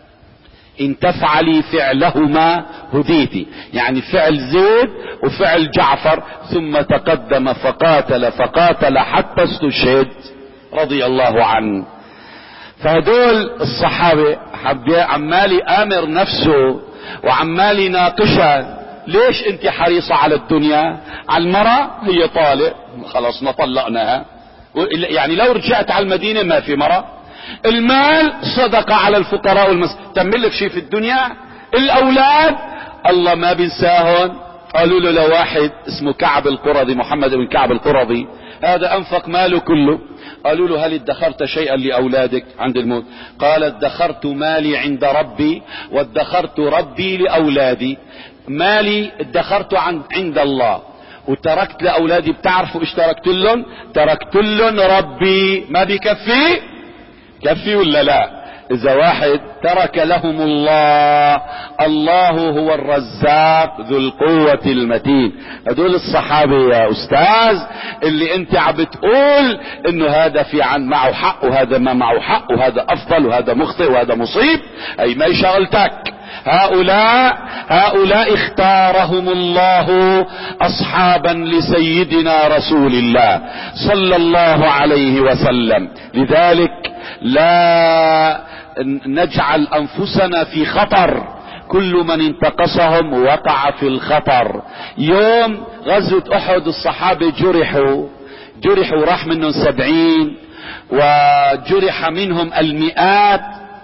ان تفعلي فعلهما هديتي، يعني فعل زيد وفعل جعفر، ثم تقدم فقاتل حتى استشهد رضي الله عنه. فهدول الصحابة عمال يآمر نفسه وعمال يناقشها، ليش انت حريصة على الدنيا؟ على المرأة هي طالق، خلاص ما طلقناها، يعني لو رجعت على المدينة ما في مرأة. المال صدقة على الفقراء تملك شيء في الدنيا. الاولاد الله ما بينساهم. قالوا له لواحد اسمه كعب القرظي، محمد بن كعب القرظي، هذا انفق ماله كله. قالوا له هل ادخرت شيئا لاولادك عند الموت؟ قال ادخرت مالي عند ربي وادخرت ربي لاولادي. مالي ادخرت عند الله وتركت لاولادي. بتعرفوا ايش تركت لهم؟ تركت لهم ربي. ما بيكفي؟ كفي ولا لا؟ اذا واحد ترك لهم الله، الله هو الرزاق ذو القوة المتين. هدول الصحابة يا استاذ اللي انت عم بتقول انه هذا في معه حق وهذا ما معه حق، وهذا افضل وهذا مخطئ وهذا مصيب، اي ما شغلتك. هؤلاء اختارهم الله اصحابا لسيدنا رسول الله صلى الله عليه وسلم. لذلك لا نجعل انفسنا في خطر، كل من انتقصهم وقع في الخطر. يوم غزوة احد الصحابة جرحوا راح منهم 70 وجرح منهم المئات.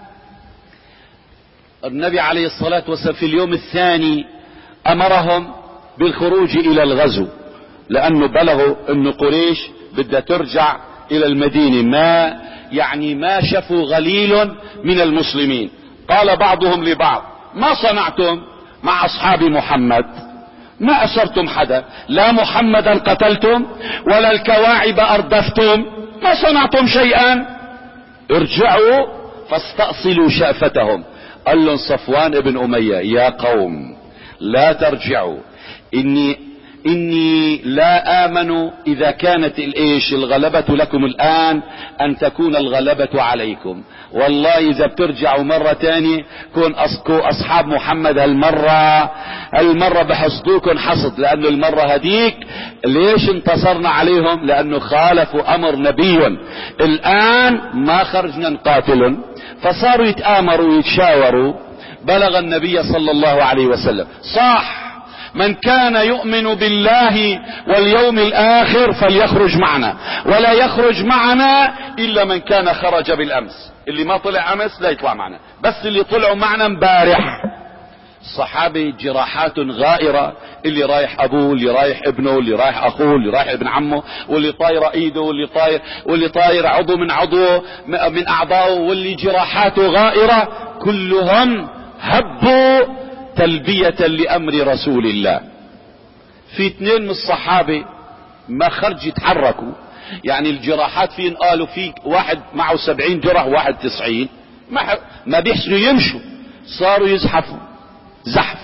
النبي عليه الصلاة والسلام في اليوم الثاني امرهم بالخروج الى الغزو، لانه بلغوا ان قريش بدها ترجع الى المدينة، ما شفوا غليل من المسلمين. قال بعضهم لبعض ما صنعتم مع اصحاب محمد؟ ما اسرتم حدا، لا محمدا قتلتم ولا الكواعب اردفتم، ما صنعتم شيئا، ارجعوا فاستأصلوا شأفتهم. قال لهم صفوان ابن أمية يا قوم لا ترجعوا، إني لا آمن إذا كانت الغلبة لكم الآن أن تكون الغلبة عليكم. والله إذا بترجعوا مرة تانية كون أصحاب محمد هالمرة بحصدوكم حصد، لأنه المرة هديك ليش انتصرنا عليهم؟ لأنه خالفوا أمر نبي. الآن ما خرجنا نقاتلهم، فصاروا يتآمروا ويتشاوروا. بلغ النبي صلى الله عليه وسلم، صح من كان يؤمن بالله واليوم الآخر فليخرج معنا، ولا يخرج معنا إلا من كان خرج بالأمس. اللي ما طلع أمس لا يطلع معنا، بس اللي طلعوا معنا امبارح. الصحابة جراحات غائرة، اللي رايح ابوه، اللي رايح ابنه، اللي رايح اخوه، اللي رايح ابن عمه، واللي طاير ايده، واللي طاير عضو من عضوه من اعضائه، واللي جراحاته غائرة، كلهم هبوا تلبية لامر رسول الله. في 2 من الصحابة ما خرج يتحركوا، يعني الجراحات فين قالوا في واحد معه 70 جرح وواحد 90، ما بيحسنوا يمشوا، صاروا يزحفوا زحف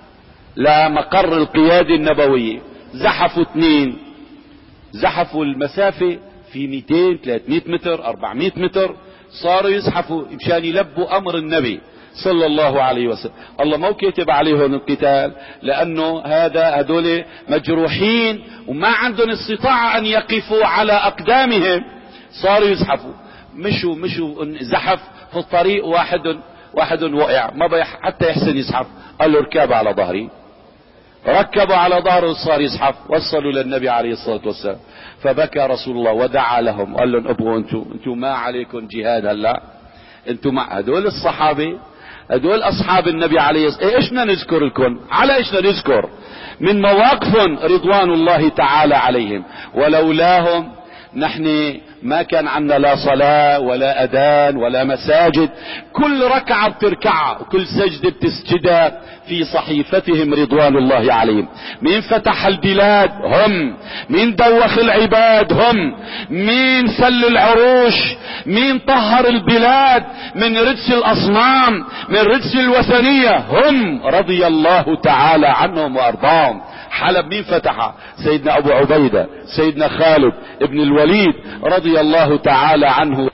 لمقر القيادة النبوية. زحفوا 2، زحفوا المسافة في 200 300 متر 400 متر، صاروا يزحفوا مشان يلبوا امر النبي صلى الله عليه وسلم. الله ما كتب عليهم القتال، لانه هذول مجروحين وما عندهم استطاعة ان يقفوا على اقدامهم، صاروا يزحفوا. مشوا زحف في الطريق، واحد وقع ما بقى حتى يحسن يزحف، قال له اركب على ظهري، ركبوا على ظهره وصار يزحف، وصلوا للنبي عليه الصلاة والسلام. فبكى رسول الله ودعا لهم، قال لهم ابقوا انتم ما عليكم جهاد هلا، انتم مع هدول الصحابة، هدول اصحاب النبي عليه الصلاة والسلام. ايش بدنا نذكر لكم؟ على ايش بدنا نذكر؟ من مواقف رضوان الله تعالى عليهم، ولولاهم نحن ما كان عندنا لا صلاة ولا أذان ولا مساجد. كل ركعة بتركعها وكل سجدة بتسجدها في صحيفتهم رضوان الله عليهم. مين فتح البلاد؟ هم. مين دوخ العباد؟ هم. مين سل العروش؟ مين طهر البلاد من رجس الأصنام، من رجس الوثنية؟ هم، رضي الله تعالى عنهم وأرضاهم. حلب مين فتحها؟ سيدنا ابو عبيدة، سيدنا خالد ابن الوليد رضي الله تعالى عنه.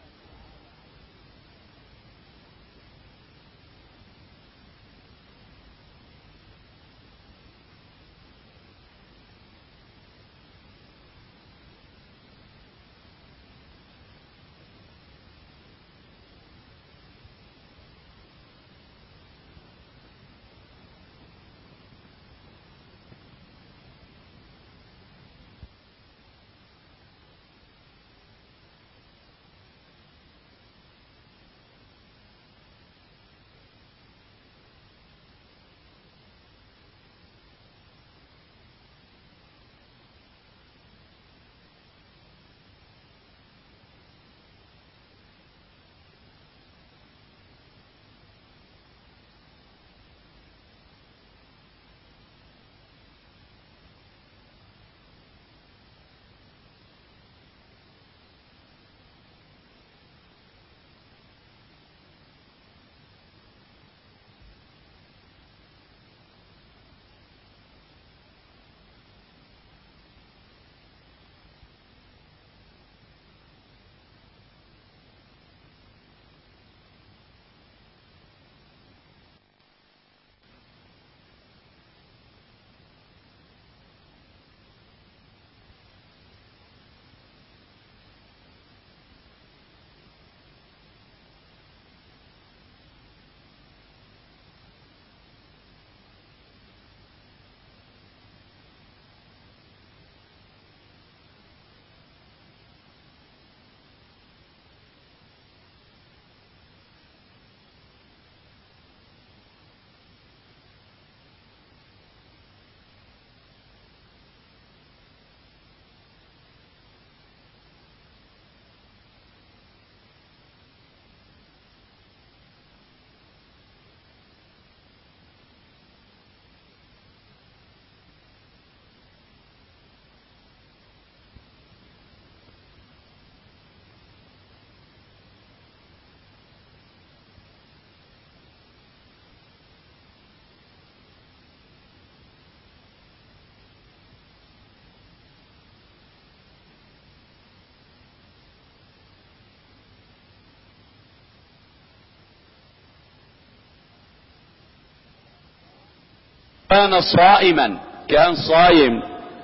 كان صائما، كان صايم.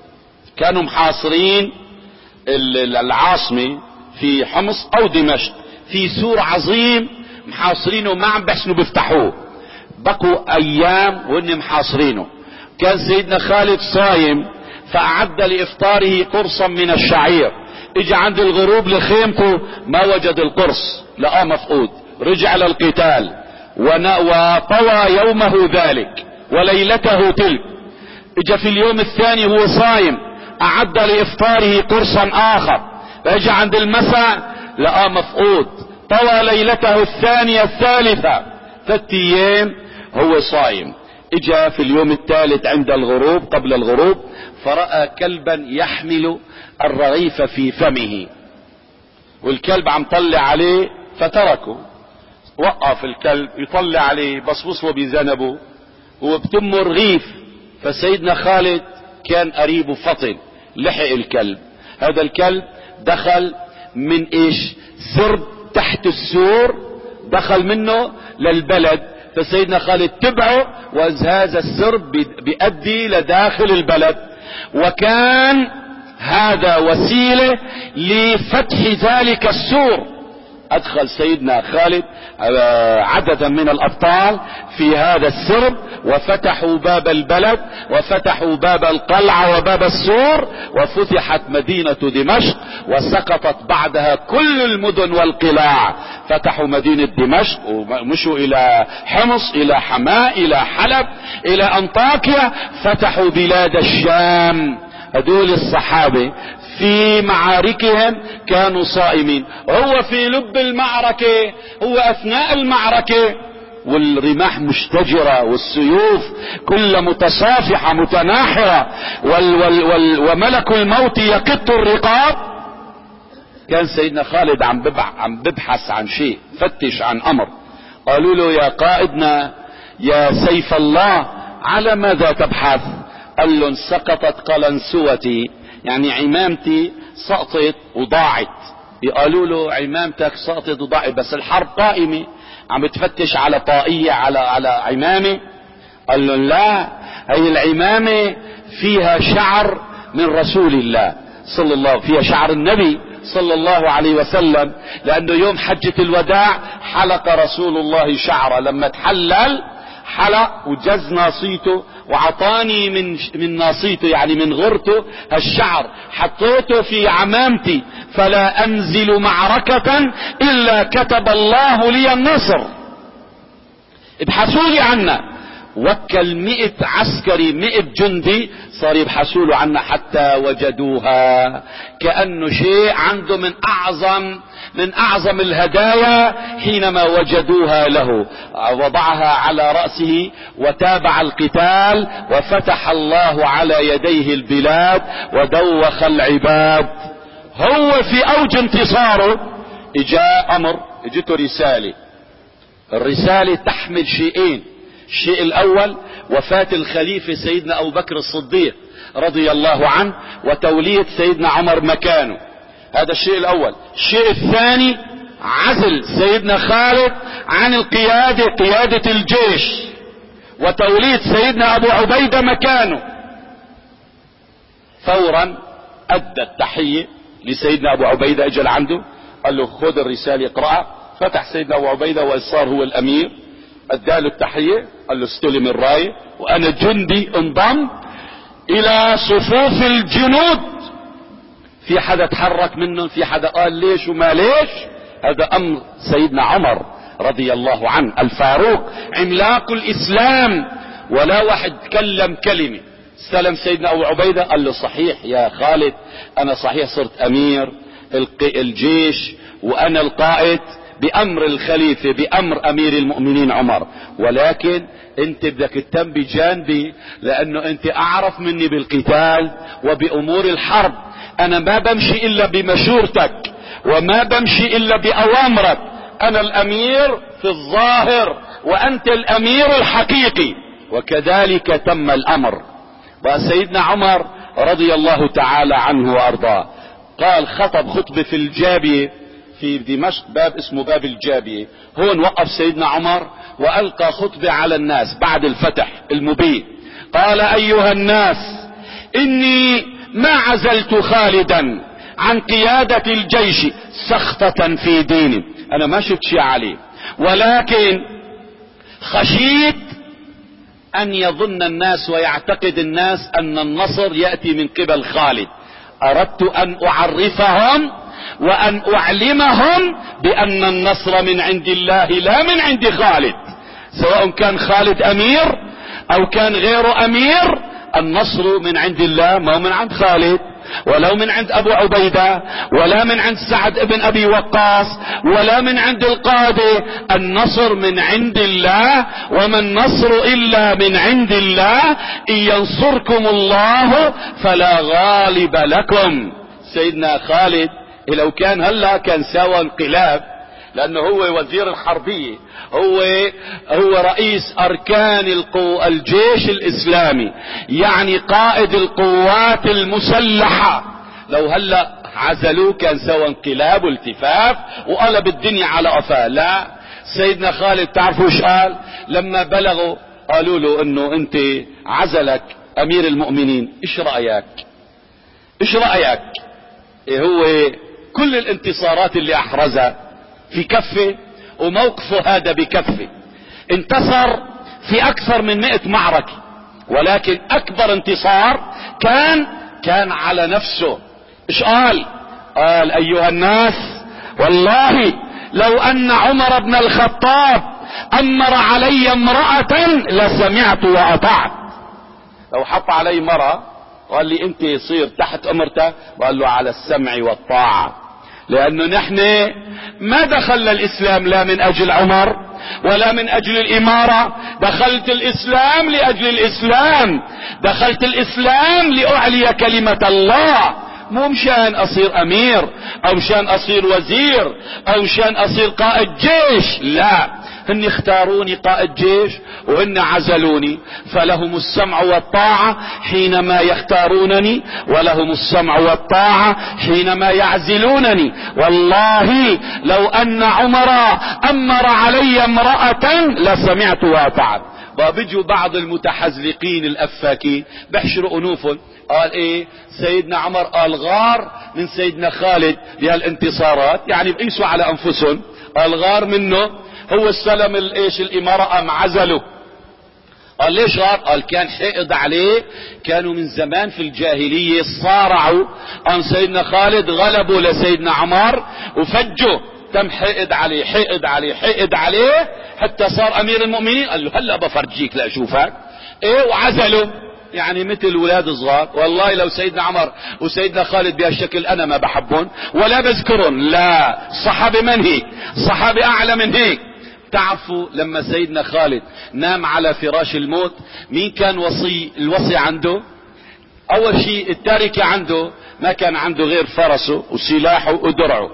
كانوا محاصرين العاصمة في حمص او دمشق، في سور عظيم محاصرينه، ما عم بحسنوا بيفتحوه، بقوا ايام وهن محاصرينه. كان سيدنا خالد صايم فأعد لإفطاره قرصا من الشعير. اجى عند الغروب لخيمته ما وجد القرص، لقاه مفقود، رجع للقتال وطوى يومه ذلك وليلته تلك. اجى في اليوم الثاني هو صايم أعد لإفطاره قرصا آخر، فاجى عند المساء لقاه مفقود، طوى ليلته الثانية الثالثة، 3 أيام هو صايم. اجى في اليوم الثالث عند الغروب قبل الغروب فرأى كلبا يحمل الرغيف في فمه، والكلب عم طلع عليه فتركه. وقف الكلب يطلع عليه بصبص له بذنبه وبتمه رغيف. فسيدنا خالد كان قريبه فطن لحق الكلب. هذا الكلب دخل من ايش؟ سرب تحت السور، دخل منه للبلد. فسيدنا خالد تبعه وهذا السرب بيؤدي لداخل البلد، وكان هذا وسيلة لفتح ذلك السور. ادخل سيدنا خالد عددا من الابطال في هذا السرب وفتحوا باب البلد وفتحوا باب القلعة وباب السور، وفتحت مدينة دمشق، وسقطت بعدها كل المدن والقلاع. فتحوا مدينة دمشق ومشوا الى حمص، الى حماة، الى حلب، الى انطاكيا، فتحوا بلاد الشام. هذول الصحابة في معاركهم كانوا صائمين. هو في لب المعركة، هو اثناء المعركة والرماح مشتجرة والسيوف كلها متصافحة متناحرة وملك الموت يقط الرقاب. كان سيدنا خالد عم ببحث عن شيء، فتش عن امر. قالوا له يا قائدنا يا سيف الله على ماذا تبحث؟ قال لهم سقطت قلنسوتي، يعني عمامتي سقطت وضاعت. يقالوا له عمامتك سقطت وضاعت بس الحرب قائمة، عم تفتش على طاقية على عمامة؟ قال لهم لا، هي العمامة فيها شعر من رسول الله صلى الله، فيها شعر النبي صلى الله عليه وسلم، لأنه يوم حجة الوداع حلق رسول الله شعره، لما تحلل حلق وجز ناصيته وعطاني من ناصيته يعني من غرته هالشعر، حطيته في عمامتي فلا انزل معركة الا كتب الله لي النصر. ابحثوا لي عنه. وكل 100 عسكري 100 جندي صار يبحثوا له عنها حتى وجدوها، كأنه شيء عنده من اعظم الهدايا. حينما وجدوها له وضعها على رأسه وتابع القتال، وفتح الله على يديه البلاد ودوخ العباد. هو في اوج انتصاره اجاء امر، اجته رسالة. الرسالة تحمل شيئين. الشيء الاول وفاة الخليفة سيدنا ابو بكر الصديق رضي الله عنه وتولية سيدنا عمر مكانه، هذا الشيء الاول. الشيء الثاني عزل سيدنا خالد عن القيادة، قيادة الجيش، وتولية سيدنا ابو عبيدة مكانه. فورا ادى التحية لسيدنا ابو عبيدة، اجل عنده قال له خذ الرسالة اقرأها. فتح سيدنا ابو عبيدة وصار هو الامير، اداله التحية، قال له استلم الراية وانا جندي، انضم الى صفوف الجنود. في حدا تحرك منهم؟ في حدا قال ليش وما ليش؟ هذا امر سيدنا عمر رضي الله عنه الفاروق عملاق الاسلام، ولا واحد تكلم كلمة. استلم سيدنا ابو عبيدة قال له صحيح يا خالد، انا صحيح صرت امير الجيش وانا القائد بامر الخليفة بامر امير المؤمنين عمر، ولكن انت بدك تتم بجانبي لانه انت اعرف مني بالقتال وبامور الحرب. انا ما بمشي الا بمشورتك وما بمشي الا باوامرك. انا الامير في الظاهر وانت الامير الحقيقي. وكذلك تم الامر. وسيدنا عمر رضي الله تعالى عنه وارضاه قال خطب خطبة في الجابية في دمشق، باب اسمه باب الجابية. هون وقف سيدنا عمر والقى خطبة على الناس بعد الفتح المبين. قال ايها الناس، اني ما عزلت خالدا عن قيادة الجيش سخطة في ديني، انا ما شفت شيء عليه، ولكن خشيت ان يظن الناس ويعتقد الناس ان النصر يأتي من قبل خالد. اردت ان اعرفهم وان اعلمهم بان النصر من عند الله لا من عند خالد، سواء كان خالد امير او كان غيره امير، النصر من عند الله، ما من عند خالد ولا من عند ابو عبيدة ولا من عند سعد بن ابي وقاص ولا من عند القادة. النصر من عند الله، وما النصر الا من عند الله. ان ينصركم الله فلا غالب لكم. سيدنا خالد لو كان هلا كان سوى انقلاب، لانه هو وزير الحربية، هو رئيس اركان الجيش الاسلامي، يعني قائد القوات المسلحة. لو هلا عزلوه كان سوى انقلاب والتفاف وقلب الدنيا على قفاه. لا، سيدنا خالد تعرفوا ايش قال لما بلغوا؟ قالوا له انه انت عزلك امير المؤمنين، ايش رأيك؟ ايش رأيك؟ هو كل الانتصارات اللي احرزها في كفه، وموقفه هذا بكفه. انتصر في اكثر من 100 معركة، ولكن اكبر انتصار كان على نفسه. ايش قال؟ قال ايها الناس، والله لو ان عمر بن الخطاب امر علي امرأة لسمعت واطعت. لو حط علي مرأة وقال لي انت يصير تحت امرته، وقال له على السمع والطاعة. لانه نحن ما دخلنا الاسلام لا من اجل عمر ولا من اجل الامارة. دخلت الاسلام لاجل الاسلام، دخلت الاسلام لاعلي كلمة الله، مو مشان اصير امير او مشان اصير وزير او مشان اصير قائد جيش. لا، هن اختاروني قائد جيش وهن عزلوني، فلهم السمع والطاعة حينما يختارونني، ولهم السمع والطاعة حينما يعزلونني. والله لو ان عمر امر علي امرأة لسمعت واطعت. وبيجوا بعض المتحزلقين الافاكين بحشروا انوفهم، قال ايه سيدنا عمر قال غار من سيدنا خالد لهالانتصارات، يعني بقيسوا على انفسهم. قال غار منه، هو استلم ايش الامارة ام عزله. قال ليش غار؟ قال كان حقد عليه، كانوا من زمان في الجاهلية صارعوا عن سيدنا خالد، غلبوا لسيدنا عمر وفجوا، تم حقد عليه حقد عليه حقد عليه حتى صار امير المؤمنين. قال له هلا بفرجيك لاشوفك ايه، وعزله. يعني مثل ولاد صغار. والله لو سيدنا عمر وسيدنا خالد بهالشكل انا ما بحبهم ولا بذكرهم. لا، الصحابة من هيك، الصحابة اعلى من هيك. تعرفوا لما سيدنا خالد نام على فراش الموت، مين كان الوصي عنده؟ اول شيء التاركة عنده ما كان عنده غير فرسه وسلاحه ودرعه.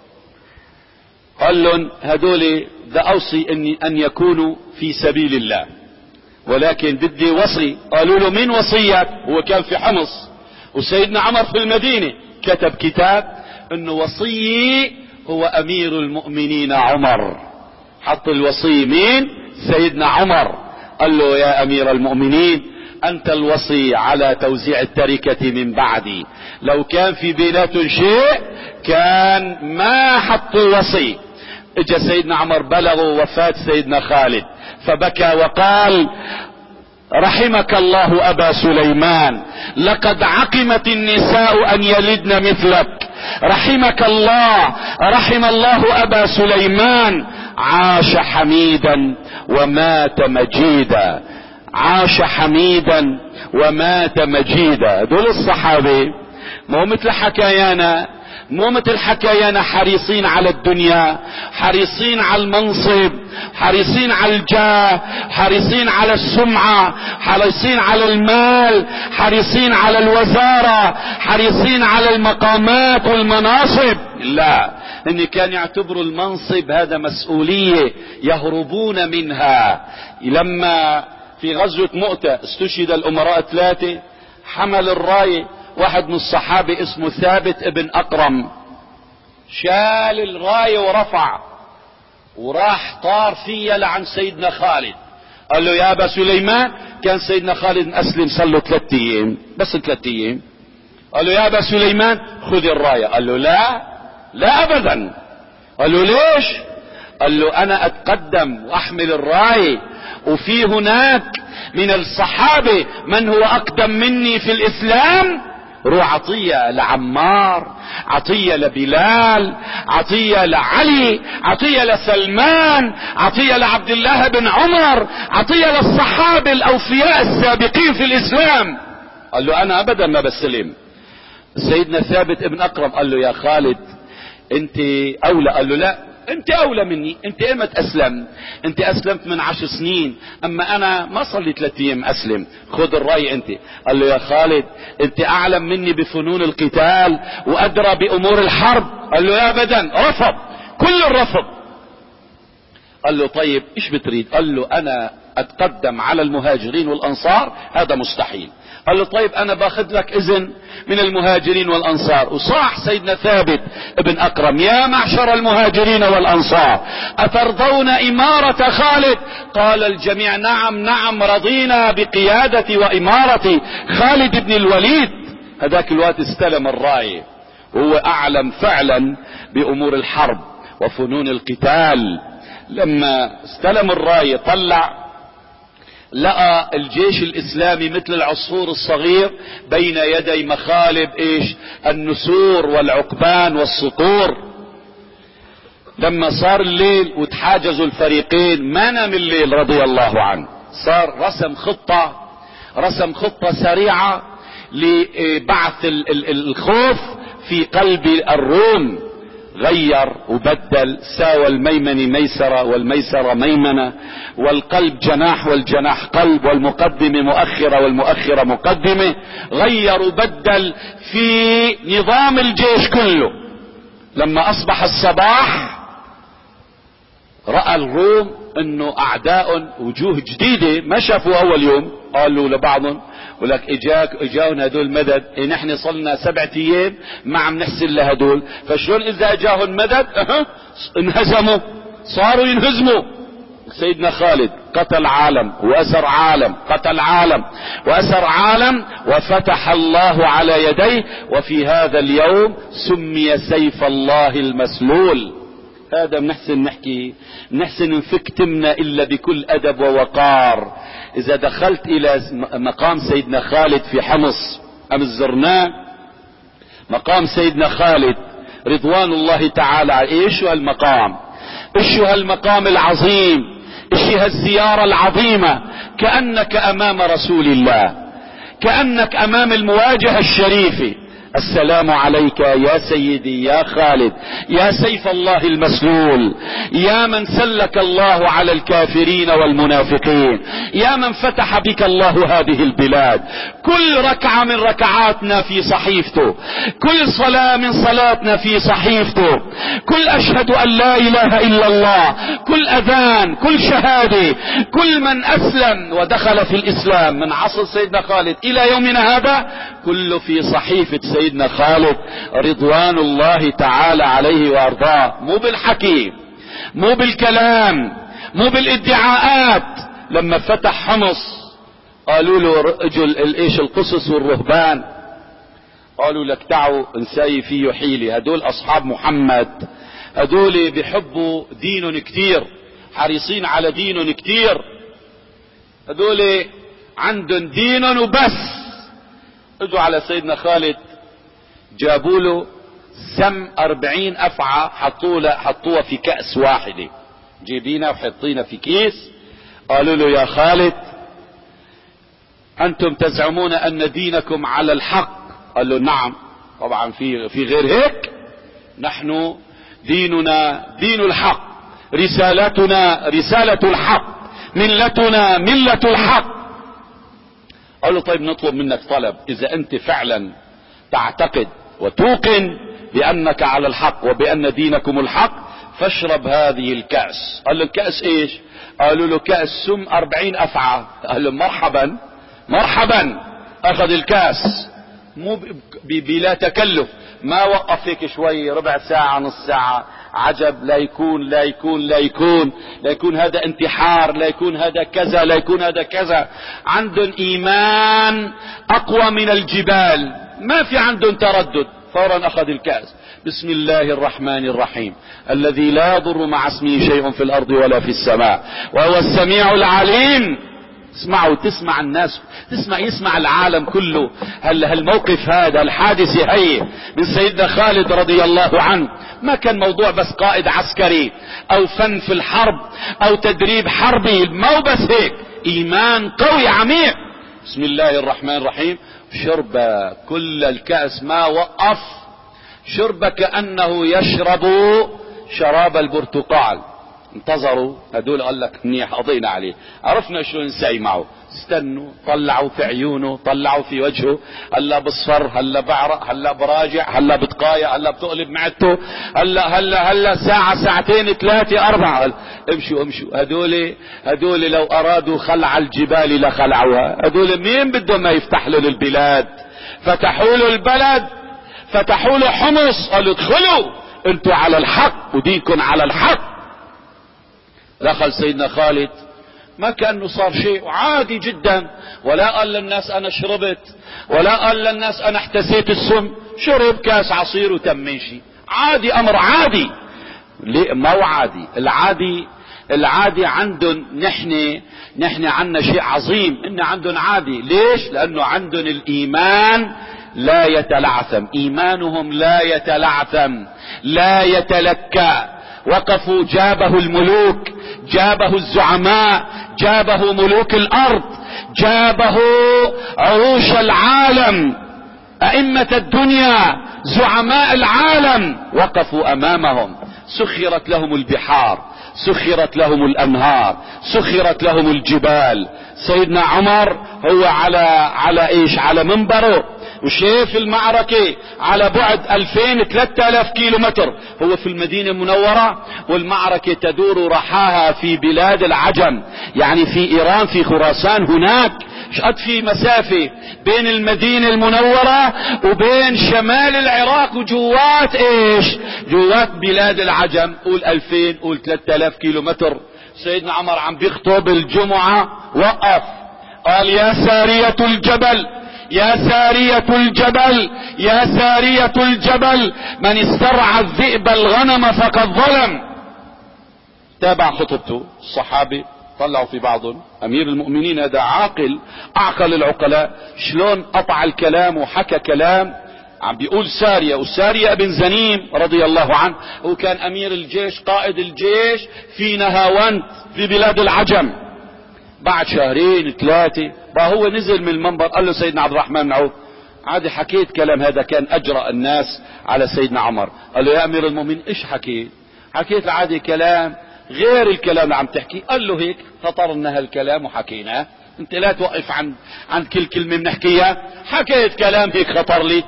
قال لهم هدول بدي اوصي ان يكونوا في سبيل الله، ولكن بدي وصي. قالوا له مين وصيك؟ هو كان في حمص وسيدنا عمر في المدينة، كتب كتاب انه وصيي هو امير المؤمنين عمر. حط الوصي مين؟ سيدنا عمر. قال له يا امير المؤمنين انت الوصي على توزيع التركة من بعدي، لو كان في بيناتهم شيء كان ما حطوا وصي. اجا سيدنا عمر بلغوا وفاة سيدنا خالد فبكى وقال رحمك الله ابا سليمان، لقد عقمت النساء ان يلدن مثلك. رحمك الله، رحم الله ابا سليمان، عاش حميدا ومات مجيدا. عاش حميدا ومات مجيدا. دول الصحابة مو مثل حكايانا، مو مثل حكايانا حريصين على الدنيا، حريصين على المنصب، حريصين على الجاه، حريصين على السمعة، حريصين على المال، حريصين على الوزارة، حريصين على المقامات والمناصب. لا، ان كان يعتبروا المنصب هذا مسؤولية يهربون منها. لما في غزوة مؤتة استشهد الامراء 3، حمل الراية واحد من الصحابة اسمه ثابت ابن اقرم، شال الراية ورفع وراح طار فيها لعن سيدنا خالد. قال له يا ابا سليمان، كان سيدنا خالد اسلم صار له 3 ايام، بس 3 ايام. قال له يا ابا سليمان خذ الراية. قال له لا ابدا. قال له ليش؟ قال له انا اتقدم واحمل الراية، وفي هناك من الصحابة من هو اقدم مني في الاسلام، روح عطية لعمار، عطية لبلال، عطية لعلي، عطية لسلمان، عطية لعبد الله بن عمر، عطية للصحابة الاوفياء السابقين في الاسلام. قال له انا ابدا ما بستلم. سيدنا ثابت ابن اقرم قال له يا خالد انت اولى. قال له لا، انت اولى مني، انت ايمت اسلمت؟ انت اسلمت من 10 سنين، اما انا ما صار لي 3 ايام اسلم، خذ الرأي انت. قال له يا خالد انت اعلم مني بفنون القتال وادرى بامور الحرب. قال له يا ابدا، رفض، كل الرفض. قال له طيب ايش بتريد؟ قال له انا اتقدم على المهاجرين والانصار، هذا مستحيل. قال له طيب انا باخذ لك اذن من المهاجرين والانصار. وصاح سيدنا ثابت ابن اقرم يا معشر المهاجرين والانصار اترضون امارة خالد؟ قال الجميع نعم نعم، رضينا بقيادة وامارة خالد بن الوليد. هذاك الوقت استلم الراية، وهو اعلم فعلا بامور الحرب وفنون القتال. لما استلم الراية طلع لقى الجيش الاسلامي مثل العصفور الصغير بين يدي مخالب ايش؟ النسور والعقبان والصقور. لما صار الليل وتحاجزوا الفريقين ما نام الليل رضي الله عنه، صار رسم خطة سريعة لبعث الخوف في قلب الروم. غير وبدل، ساوى الميمن ميسرة والميسرة ميمنة، والقلب جناح والجناح قلب، والمقدمة مؤخرة والمؤخرة مقدمة. غير وبدل في نظام الجيش كله. لما اصبح الصباح رأى الروم انه اعداء وجوه جديدة ما شافوا اول يوم. قالوا لبعضهم ولك اجاونا هدول مدد، نحن صلنا 7 ايام ما عم نحسن لهدول، فشلون اذا اجاهم مدد؟ انهزموا، صاروا ينهزموا. سيدنا خالد قتل عالم واسر عالم، قتل عالم واسر عالم، وفتح الله على يديه. وفي هذا اليوم سمي سيف الله المسلول. هذا بنحسن نحكي، بنحسن نفك تمنا الا بكل ادب ووقار. اذا دخلت الى مقام سيدنا خالد في حمص، امس زرناه، مقام سيدنا خالد رضوان الله تعالى عليه. ايش هالمقام، ايش هالمقام العظيم، ايش هالزيارة العظيمة. كأنك امام رسول الله، كأنك امام المواجهة الشريفة. السلام عليك يا سيدي يا خالد، يا سيف الله المسلول، يا من سلك الله على الكافرين والمنافقين، يا من فتح بك الله هذه البلاد. كل ركعة من ركعاتنا في صحيفته، كل صلاة من صلاتنا في صحيفته، كل اشهد ان لا اله الا الله، كل اذان، كل شهادة، كل من اسلم ودخل في الاسلام من عصر سيدنا خالد الى يومنا هذا كله في صحيفة سيدنا خالد رضوان الله تعالى عليه وارضاه. مو بالحكي، مو بالكلام، مو بالادعاءات. لما فتح حمص قالوا له اجوا ايش القسس والرهبان، قالوا لك تعوا نساي فيه حيلة. هدول اصحاب محمد، هدول بيحبوا دينهم كتير، حريصين على دينهم كتير، هدول عندهم دينهم وبس. اجوا على سيدنا خالد جابوا له سم 40 افعى، حطوها في كأس واحدة، جيبينها وحطينا في كيس. قالوا له يا خالد انتم تزعمون ان دينكم على الحق. قال له نعم طبعا، في غير هيك، نحن ديننا دين الحق، رسالتنا رسالة الحق، ملتنا ملة الحق. قال له طيب نطلب منك طلب، اذا انت فعلا تعتقد وتوقن بانك على الحق وبان دينكم الحق فاشرب هذه الكأس. قال له الكأس ايش؟ قالوا له كأس سم 40 افعى. قال له مرحبا مرحبا. اخذ الكأس مو بلا تكلف، ما وقف هيك شوي ربع ساعة نص ساعة. عجب، لا يكون لا يكون لا يكون، لا يكون هذا انتحار، لا يكون هذا كذا، لا يكون هذا كذا. عندهم ايمان اقوى من الجبال، ما في عندهم تردد. فورا اخذ الكأس. بسم الله الرحمن الرحيم الذي لا يضر مع اسمه شيء في الارض ولا في السماء وهو السميع العليم. اسمعوا، تسمع الناس، يسمع العالم كله هالموقف هذا، الحادثة هي من سيدنا خالد رضي الله عنه. ما كان موضوع بس قائد عسكري او فن في الحرب او تدريب حربي، مو بس هيك، ايمان قوي عميق. بسم الله الرحمن الرحيم، شرب كل الكأس ما وقف، شرب كأنه يشرب شراب البرتقال. انتظروا هدول، قال لك منيح قضينا عليه، عرفنا شو نسوي معه. استنوا، طلعوا في عيونه، طلعوا في وجهه، هلا بصفر، هلا بعرق، هلا براجع، هلا بتقايا، هلا بتقلب معدته، هلا ساعة ساعتين ثلاثة أربعة. امشوا. هدول لو أرادوا خلع الجبال لخلعوها. هدول مين بدهم ما يفتح له البلاد؟ فتحوا له البلد، فتحوا له حمص، قالوا ادخلوا انتوا على الحق ودينكم على الحق. دخل سيدنا خالد ما كأنه صار شيء عادي جدا، ولا قال للناس انا شربت، ولا قال للناس انا احتسيت السم، شرب كاس عصير وتمشي عادي، امر عادي. ليه ما هو عادي؟ العادي عندن، نحن عنا شيء عظيم، ان عندن عادي. ليش؟ لانه عندن الايمان لا يتلعثم، ايمانهم لا يتلعثم لا يتلكى. وقفوا، جابه الملوك، جابه الزعماء، جابه ملوك الارض، جابه عروش العالم، ائمة الدنيا، زعماء العالم، وقفوا امامهم. سخرت لهم البحار، سخرت لهم الانهار، سخرت لهم الجبال. سيدنا عمر هو على منبره وشاف المعركة على بعد 2000-3000 كيلو متر، هو في المدينة المنورة، والمعركة تدور رحاها في بلاد العجم، يعني في ايران، في خراسان. هناك شقد في مسافة بين المدينة المنورة وبين شمال العراق وجوات جوات بلاد العجم. قول 2000، قول 3000 كيلو متر. سيدنا عمر عم بيخطب الجمعة، وقف قال يا سارية الجبل، يا سارية الجبل، يا سارية الجبل، من استرعى الذئب الغنم فقد ظلم. تابع خطبته الصحابة، طلعوا في بعضهم. امير المؤمنين هذا عاقل، اعقل العقلاء، شلون قطع الكلام وحكى كلام. عم بيقول سارية، وسارية ابن زنيم رضي الله عنه، وكان امير الجيش، قائد الجيش في نهاوند في بلاد العجم. بعد 2-3 بقى هو نزل من المنبر، قال له سيدنا عبد الرحمن بن عوف، عادي حكيت كلام، هذا كان اجرأ الناس على سيدنا عمر. قال له يا امير المؤمنين ايش حكيت؟ حكيت عادي كلام غير الكلام اللي عم تحكي. قال له هيك خطرنا هالكلام وحكيناه، انت لا توقف عند كل كلمة بنحكيها. حكيت كلام هيك خطر لي،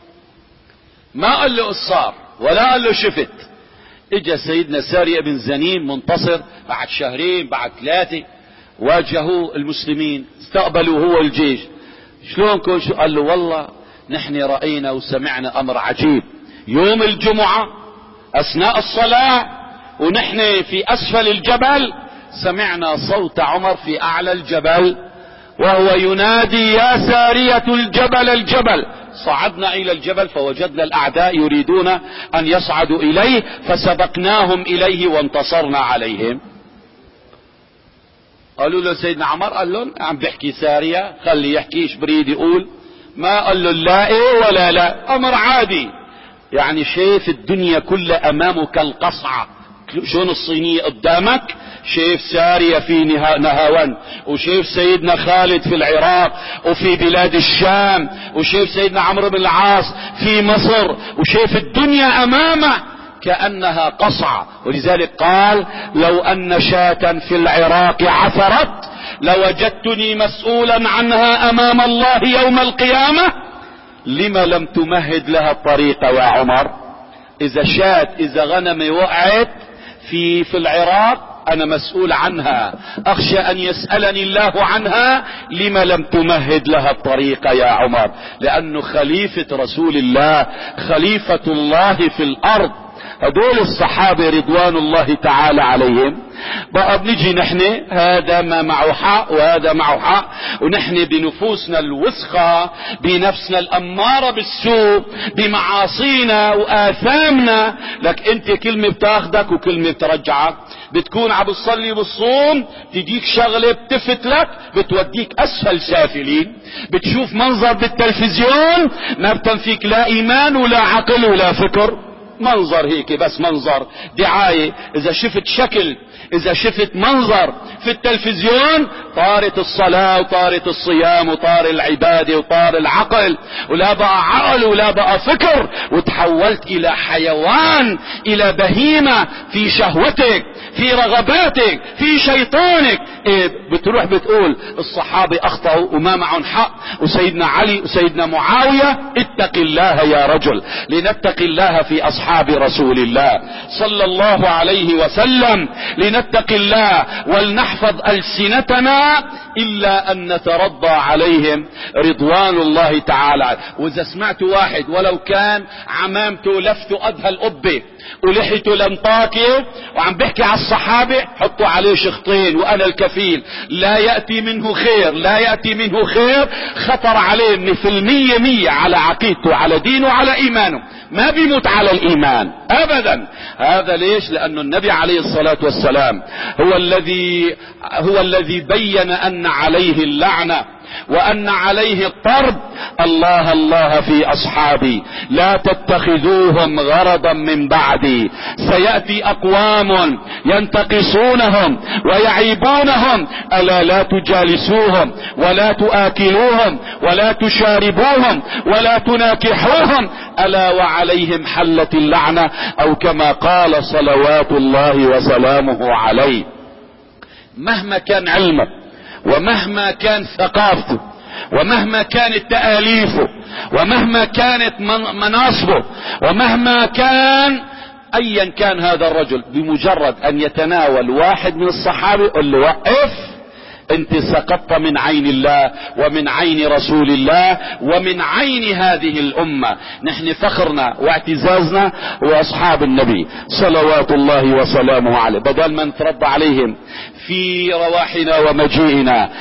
ما قال له قصار ولا قال له شفت. اجا سيدنا سارية بن زنيم منتصر بعد 2 بعد 3، واجهوا المسلمين، استقبلوا هو الجيش. شلونكم؟ شو قال له؟ والله نحن رأينا وسمعنا امر عجيب. يوم الجمعة اثناء الصلاة ونحن في اسفل الجبل، سمعنا صوت عمر في اعلى الجبل وهو ينادي يا سارية الجبل الجبل. صعدنا الى الجبل فوجدنا الاعداء يريدون ان يصعدوا اليه، فسبقناهم اليه وانتصرنا عليهم. قالوا له سيدنا عمر، قال لهم عم بحكي سارية، خلي يحكيش بريد يقول. ما قال له لا ايه ولا لا، امر عادي. يعني شايف الدنيا كلها امامه كالقصعة، شون الصينية قدامك، شايف سارية في نهاوند، وشايف سيدنا خالد في العراق وفي بلاد الشام، وشايف سيدنا عمرو بن العاص في مصر، وشايف الدنيا امامه كأنها قصعة. ولذلك قال لو ان شاة في العراق عثرت لوجدتني مسؤولا عنها امام الله يوم القيامة، لما لم تمهد لها الطريق يا عمر؟ اذا شاة، اذا غنم وقعت في العراق انا مسؤول عنها، اخشى ان يسألني الله عنها، لما لم تمهد لها الطريق يا عمر؟ لانه خليفة رسول الله، خليفة الله في الارض، هدول الصحابة رضوان الله تعالى عليهم. بقى بنجي نحن هذا ما معه حق وهذا معه حق، ونحن بنفوسنا الوسخة، بنفسنا الأمارة بالسوء، بمعاصينا وآثامنا، لك انت كلمة بتاخدك وكلمة بترجعك. بتكون عم بتصلي بالصوم، تجيك شغلة بتفت لك بتوديك أسفل سافلين. بتشوف منظر بالتلفزيون ما بتنفيك لا إيمان ولا عقل ولا فكر، منظر هيك بس منظر دعاية. إذا شفت شكل، إذا شفت منظر في التلفزيون، طارت الصلاة وطارت الصيام وطار العبادة وطار العقل، ولا بقى عقل ولا بقى فكر، وتحولت إلى حيوان، إلى بهيمة في شهوتك، في رغباتك، في شيطانك. إيه بتروح بتقول الصحابة أخطأوا وما معهم حق، وسيدنا علي وسيدنا معاوية. اتق الله يا رجل، لنتق الله في أصحاب رسول الله صلى الله عليه وسلم، لنتق الله ولنحفظ ألسنتنا إلا أن نترضى عليهم رضوان الله تعالى. وإذا سمعت واحد ولو كان عمامته لفته أدهى القبة ولحيته لمطاكة وعم بيحكي على الصحابة، حطوا عليه شخطين وأنا الكفيل، لا يأتي منه خير، لا يأتي منه خير. خطر عليه إن في 100 على عقيدته، على دينه، على إيمانه، ما بيموت على الإيمان أبدا. هذا ليش؟ لأنه النبي عليه الصلاة والسلام هو الذي بين أن عليه اللعنة وأن عليه الطرد. الله الله في أصحابي لا تتخذوهم غرضا من بعدي، سيأتي أقوام ينتقصونهم ويعيبونهم، ألا لا تجالسوهم ولا تآكلوهم ولا تشاربوهم ولا تناكحوهم، ألا وعليهم حلت اللعنة، أو كما قال صلوات الله وسلامه عليه. مهما كان علمك ومهما كان ثقافته ومهما كانت تآليفه ومهما كانت مناصبه ومهما كان ايا كان هذا الرجل، بمجرد ان يتناول واحد من الصحابة قل له وقف، انت سقطت من عين الله ومن عين رسول الله ومن عين هذه الامة. نحن فخرنا واعتزازنا واصحاب النبي صلوات الله وسلامه عليه، بدل ما نتربى عليهم في رواحنا ومجيئنا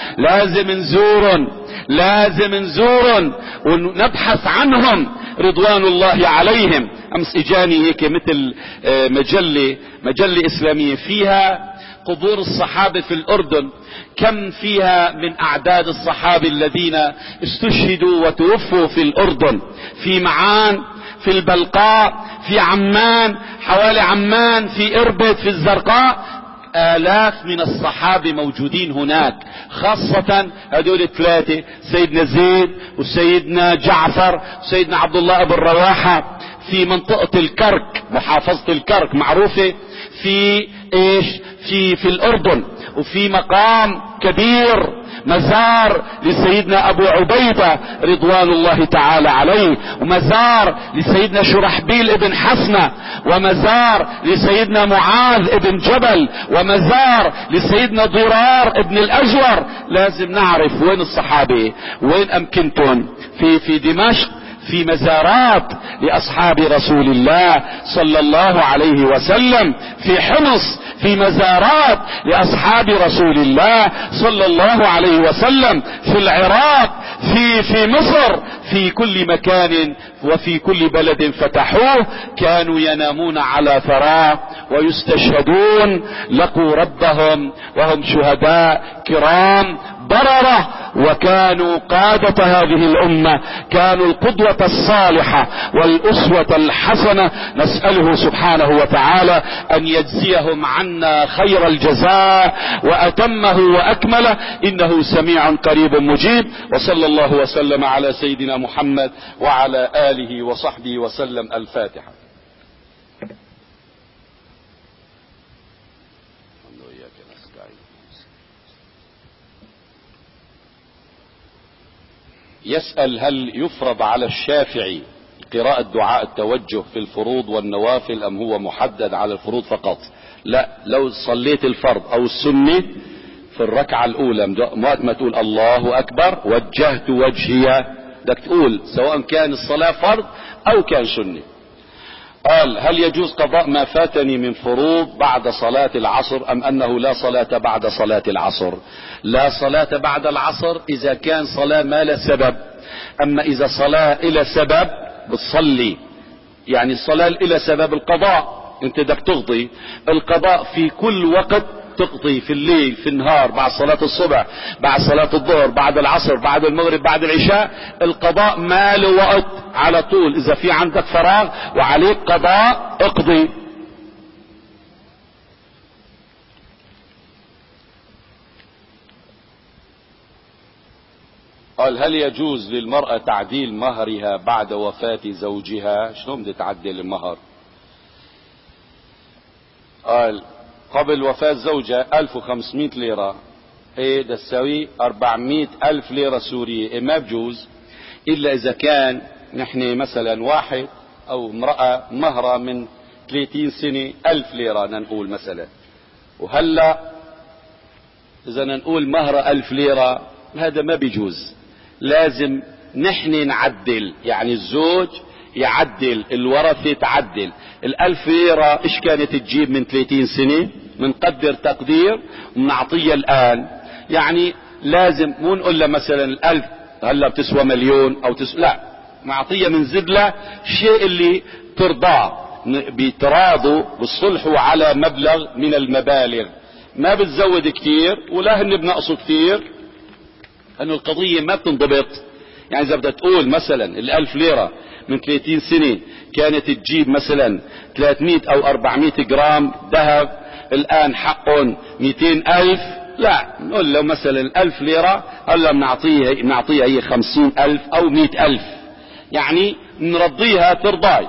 لازم نزور ونبحث عنهم رضوان الله عليهم. امس اجاني هيك مثل مجلة اسلامية فيها قبور الصحابة في الأردن، كم فيها من أعداد الصحابة الذين استشهدوا وتوفوا في الأردن، في معان، في البلقاء، في عمان، حوالي عمان، في إربد، في الزرقاء. آلاف من الصحابة موجودين هناك، خاصة هدول الثلاثة، سيدنا زيد وسيدنا جعفر وسيدنا عبد الله بن رواحة، في منطقة الكرك، محافظة الكرك معروفة في ايش؟ في الأردن. وفي مقام كبير مزار لسيدنا أبو عبيدة رضوان الله تعالى عليه، ومزار لسيدنا شرحبيل ابن حسنة، ومزار لسيدنا معاذ ابن جبل، ومزار لسيدنا ضرار ابن الأجور. لازم نعرف وين الصحابة، وين أمكنتهم. في دمشق في مزارات لأصحاب رسول الله صلى الله عليه وسلم، في حمص في مزارات لأصحاب رسول الله صلى الله عليه وسلم، في العراق، في مصر، في كل مكان وفي كل بلد فتحوه كانوا ينامون على ثراه ويستشهدون، لقوا ربهم وهم شهداء كرام بررة، وكانوا قادة هذه الأمة، كانوا القدوة الصالحة والأسوة الحسنة. نسأله سبحانه وتعالى أن يجزيهم عنا خير الجزاء وأتمه وأكمله، إنه سميع قريب مجيب. وصلى الله وسلم على سيدنا محمد وعلى آله وصحبه وسلم. الفاتحة. يسأل: هل يفرض على الشافعي قراءة دعاء التوجه في الفروض والنوافل أم هو محدد على الفروض فقط؟ لا، لو صليت الفرض أو السنة في الركعة الأولى وقت ما تقول الله أكبر وجهت وجهي، بدك تقول سواء كان الصلاة فرض أو كان سنة. قال هل يجوز قضاء ما فاتني من فروض بعد صلاة العصر ام انه لا صلاة بعد صلاة العصر؟ لا صلاة بعد العصر اذا كان صلاة ما لا سبب. اما اذا صلاة الى سبب بتصلي، يعني الصلاة الى سبب القضاء، انت بدك تقضي القضاء في كل وقت، تقضي في الليل في النهار، بعد صلاة الصبح، بعد صلاة الظهر، بعد العصر، بعد المغرب، بعد العشاء. القضاء ما له وقت، على طول اذا في عندك فراغ وعليك قضاء اقضي. قال هل يجوز للمرأة تعديل مهرها بعد وفاة زوجها؟ شلون بدها تعدل المهر؟ قال قبل وفاة زوجها 1500 ليرة، ايه ده تساوي 400 ألف ليرة سورية. إيه ما بجوز إلا إذا كان نحن مثلا واحد أو امرأة مهرة من 30 سنة 1000 ليرة نقول مثلا، وهلأ إذا نقول مهرة 1000 ليرة هذا ما بيجوز، لازم نحن نعدل، يعني الزوج يعدل، الورثة تعدل. 1000 ليرة ايش كانت تجيب من 30 سنة؟ منقدر تقدير ومنعطيها الآن، يعني لازم مو نقول له مثلا 1000 هلا بتسوى مليون او لا، معطيها من زبلة شيء اللي ترضاه، بيتراضوا بالصلحوا على مبلغ من المبالغ، ما بتزود كتير ولا هن بنقصوا كتير، انه القضية ما بتنضبط. يعني اذا بدها تقول مثلا 1000 ليرة من 30 سنة كانت تجيب مثلا 300 او 400 جرام ذهب، الان حقهم 200,000، لا نقول له مثلا 1000 ليرة هلا بنعطيها هي 50,000 او 100,000، يعني نرضيها ترضاي.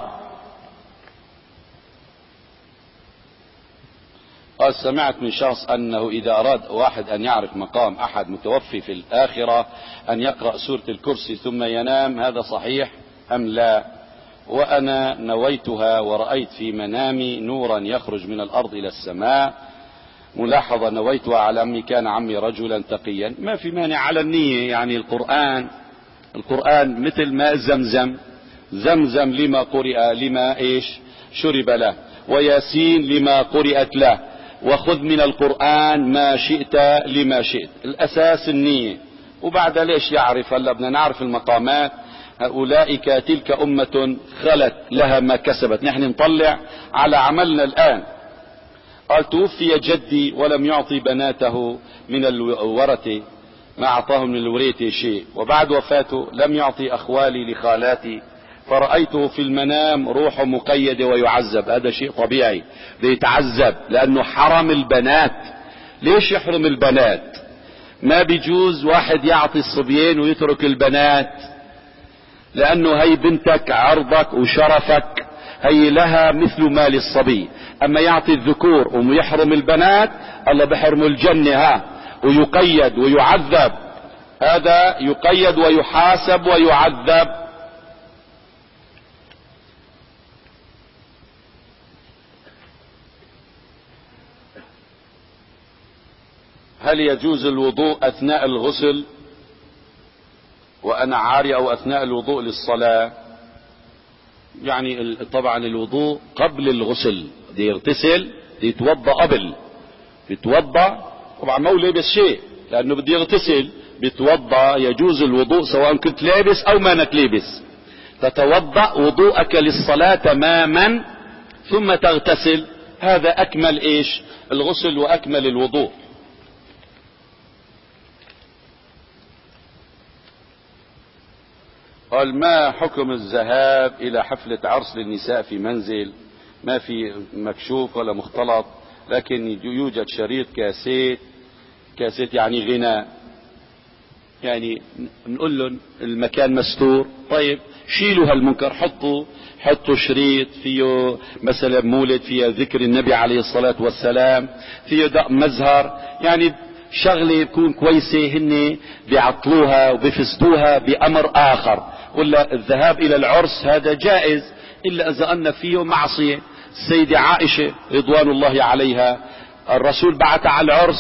قال سمعت من شخص انه اذا اراد واحد ان يعرف مقام احد متوفي في الاخرة ان يقرأ سورة الكرسي ثم ينام، هذا صحيح ام لا؟ وانا نويتها ورأيت في منامي نورا يخرج من الارض الى السماء، ملاحظة نويتها على عمي، كان عمي رجلا تقيا. ما في مانع على النية، يعني القرآن مثل ماء زمزم لما قرئ لما ايش شرب له، وياسين لما قرئت له، وخذ من القرآن ما شئت لما شئت. الاساس النية، وبعد ليش يعرف، هلا بدنا نعرف المقامات. اولئك تلك امة خلت لها ما كسبت، نحن نطلع على عملنا الان. قال توفي جدي ولم يعطي بناته من الورثة، ما اعطاهم من الورثة شيء، وبعد وفاته لم يعطي اخوالي لخالاتي، فرأيته في المنام روحه مقيدة ويعذب. هذا شيء طبيعي، بيتعذب لانه حرم البنات. ليش يحرم البنات؟ ما بيجوز واحد يعطي الصبيان ويترك البنات، لانه هي بنتك عرضك وشرفك، هي لها مثل ما للصبي. اما يعطي الذكور ويحرم البنات، الله بحرم الجنة ويقيد ويعذب. هذا يقيد ويحاسب ويعذب. هل يجوز الوضوء اثناء الغسل وانا عاري او اثناء الوضوء للصلاة؟ يعني طبعا الوضوء قبل الغسل، دي يغتسل، دي يتوضا قبل، بيتوضا طبعا ما هو لابس شيء لانه بده يغتسل، بيتوضا. يجوز الوضوء سواء كنت لابس او ما انك لابس، تتوضا وضوءك للصلاة تماما ثم تغتسل، هذا اكمل ايش الغسل واكمل الوضوء. قال ما حكم الذهاب الى حفلة عرس للنساء في منزل ما في مكشوف ولا مختلط، لكن يوجد شريط كاسيت يعني غناء، يعني نقول لهم المكان مستور، طيب شيلوا هالمنكر، حطوا شريط فيه مثلا مولد، فيه ذكر النبي عليه الصلاة والسلام، فيه دق مزهر، يعني شغلة يكون كويسة، هن بيعطلوها وبيفسدوها بأمر آخر. ولا الذهاب إلى العرس هذا جائز، إلا إذا أن فيه معصية. السيدة عائشة رضوان الله عليها الرسول بعث على العرس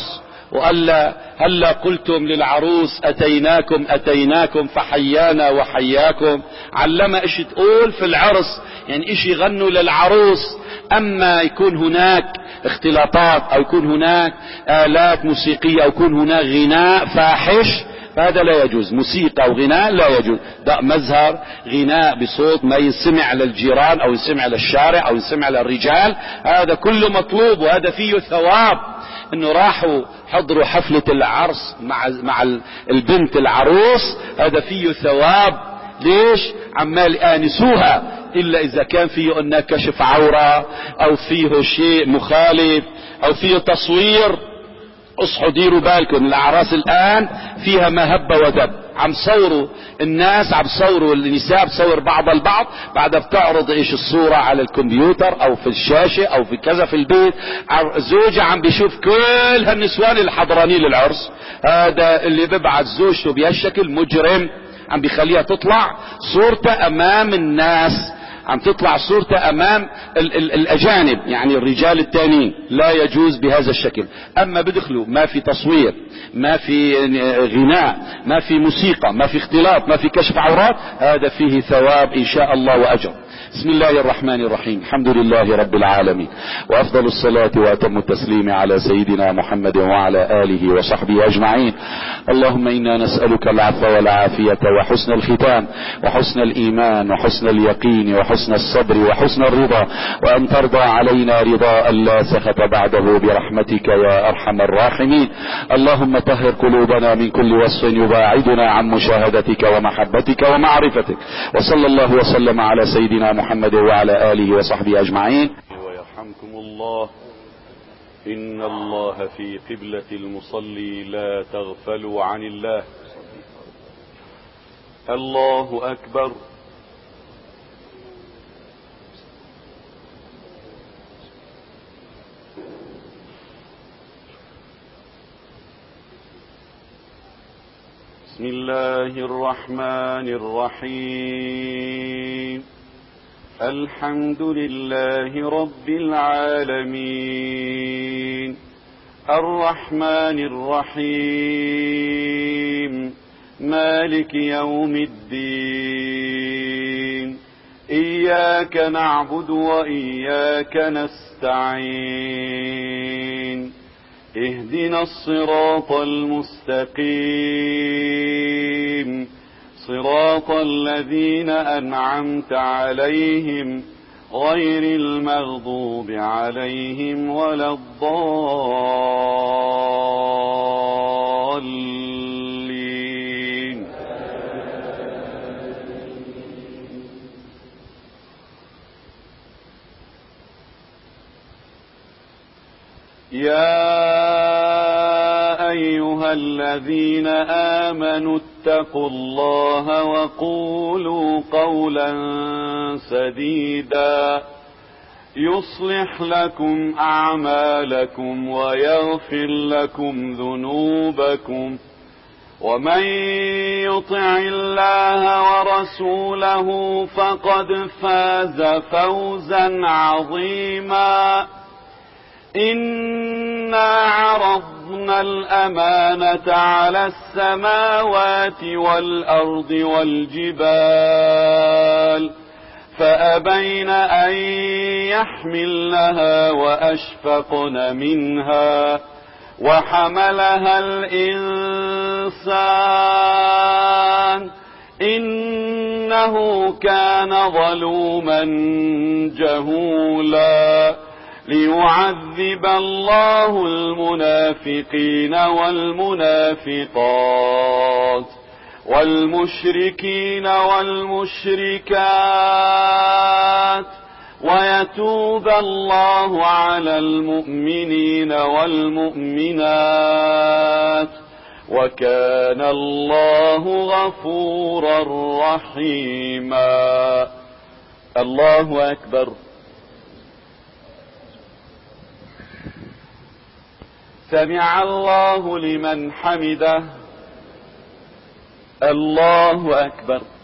وقال هلا قلتم للعروس أتيناكم أتيناكم فحيانا وحياكم. علم إيش تقول في العرس، يعني إيش يغنوا للعروس. أما يكون هناك اختلاطات أو يكون هناك آلات موسيقية أو يكون هناك غناء فاحش فهذا لا يجوز. موسيقى وغناء لا يجوز، ده مزهر غناء بصوت ما يسمع للجيران او يسمع للشارع او يسمع للرجال، هذا كله مطلوب وهذا فيه ثواب. انه راحوا حضروا حفلة العرس مع البنت العروس، هذا فيه ثواب. ليش؟ عمال آنسوها، الا اذا كان فيه انه كشف عورة او فيه شيء مخالف او فيه تصوير. اصحوا ديروا بالكم، الاعراس الان فيها ما هب ودب، عم صوروا الناس، عم صوروا النساء بصور بعض البعض، بعدها بتعرض ايش الصورة على الكمبيوتر او في الشاشة او في كذا في البيت. زوجة عم بيشوف كل هالنسوان اللي حضرانين للعرس. هذا اللي ببعث زوجته بهالشكل مجرم، عم بيخليها تطلع صورته امام الناس، عم تطلع صورته امام الاجانب يعني الرجال التانيين. لا يجوز بهذا الشكل. اما بدخلوا ما في تصوير، ما في غناء، ما في موسيقى، ما في اختلاط، ما في كشف عورات، هذا فيه ثواب ان شاء الله واجر. بسم الله الرحمن الرحيم. الحمد لله رب العالمين، وافضل الصلاة واتم التسليم على سيدنا محمد وعلى اله وصحبه اجمعين. اللهم انا نسألك العفو والعافية وحسن الختام وحسن الايمان وحسن اليقين وحسن الصبر وحسن الرضا، وان ترضى علينا رضاء لا سخط بعده برحمتك يا ارحم الراحمين. اللهم طهر قلوبنا من كل وصف يباعدنا عن مشاهدتك ومحبتك ومعرفتك. وصلى الله وسلم على سيدنا محمد وعلى آله وصحبه أجمعين. ويرحمكم الله. إن الله في قبلة المصلي لا تغفلوا عن الله. الله أكبر. بسم الله الرحمن الرحيم. الحمد لله رب العالمين، الرحمن الرحيم، مالك يوم الدين. إياك نعبد وإياك نستعين. اهدنا الصراط المستقيم، صراط الذين أنعمت عليهم غير المغضوب عليهم ولا الضالين. يا أيها الذين آمنوا اتقوا الله وقولوا قولا سديدا يصلح لكم أعمالكم ويغفر لكم ذنوبكم، ومن يطع الله ورسوله فقد فاز فوزا عظيما. إنا عرضنا الأمانة على السماوات والأرض والجبال فأبين أن يحملنها وأشفقن منها وحملها الإنسان إنه كان ظلوما جهولا. ليعذب الله المنافقين والمنافقات والمشركين والمشركات ويتوب الله على المؤمنين والمؤمنات، وكان الله غفورا رحيما. الله أكبر. سمع الله لمن حمده. الله أكبر.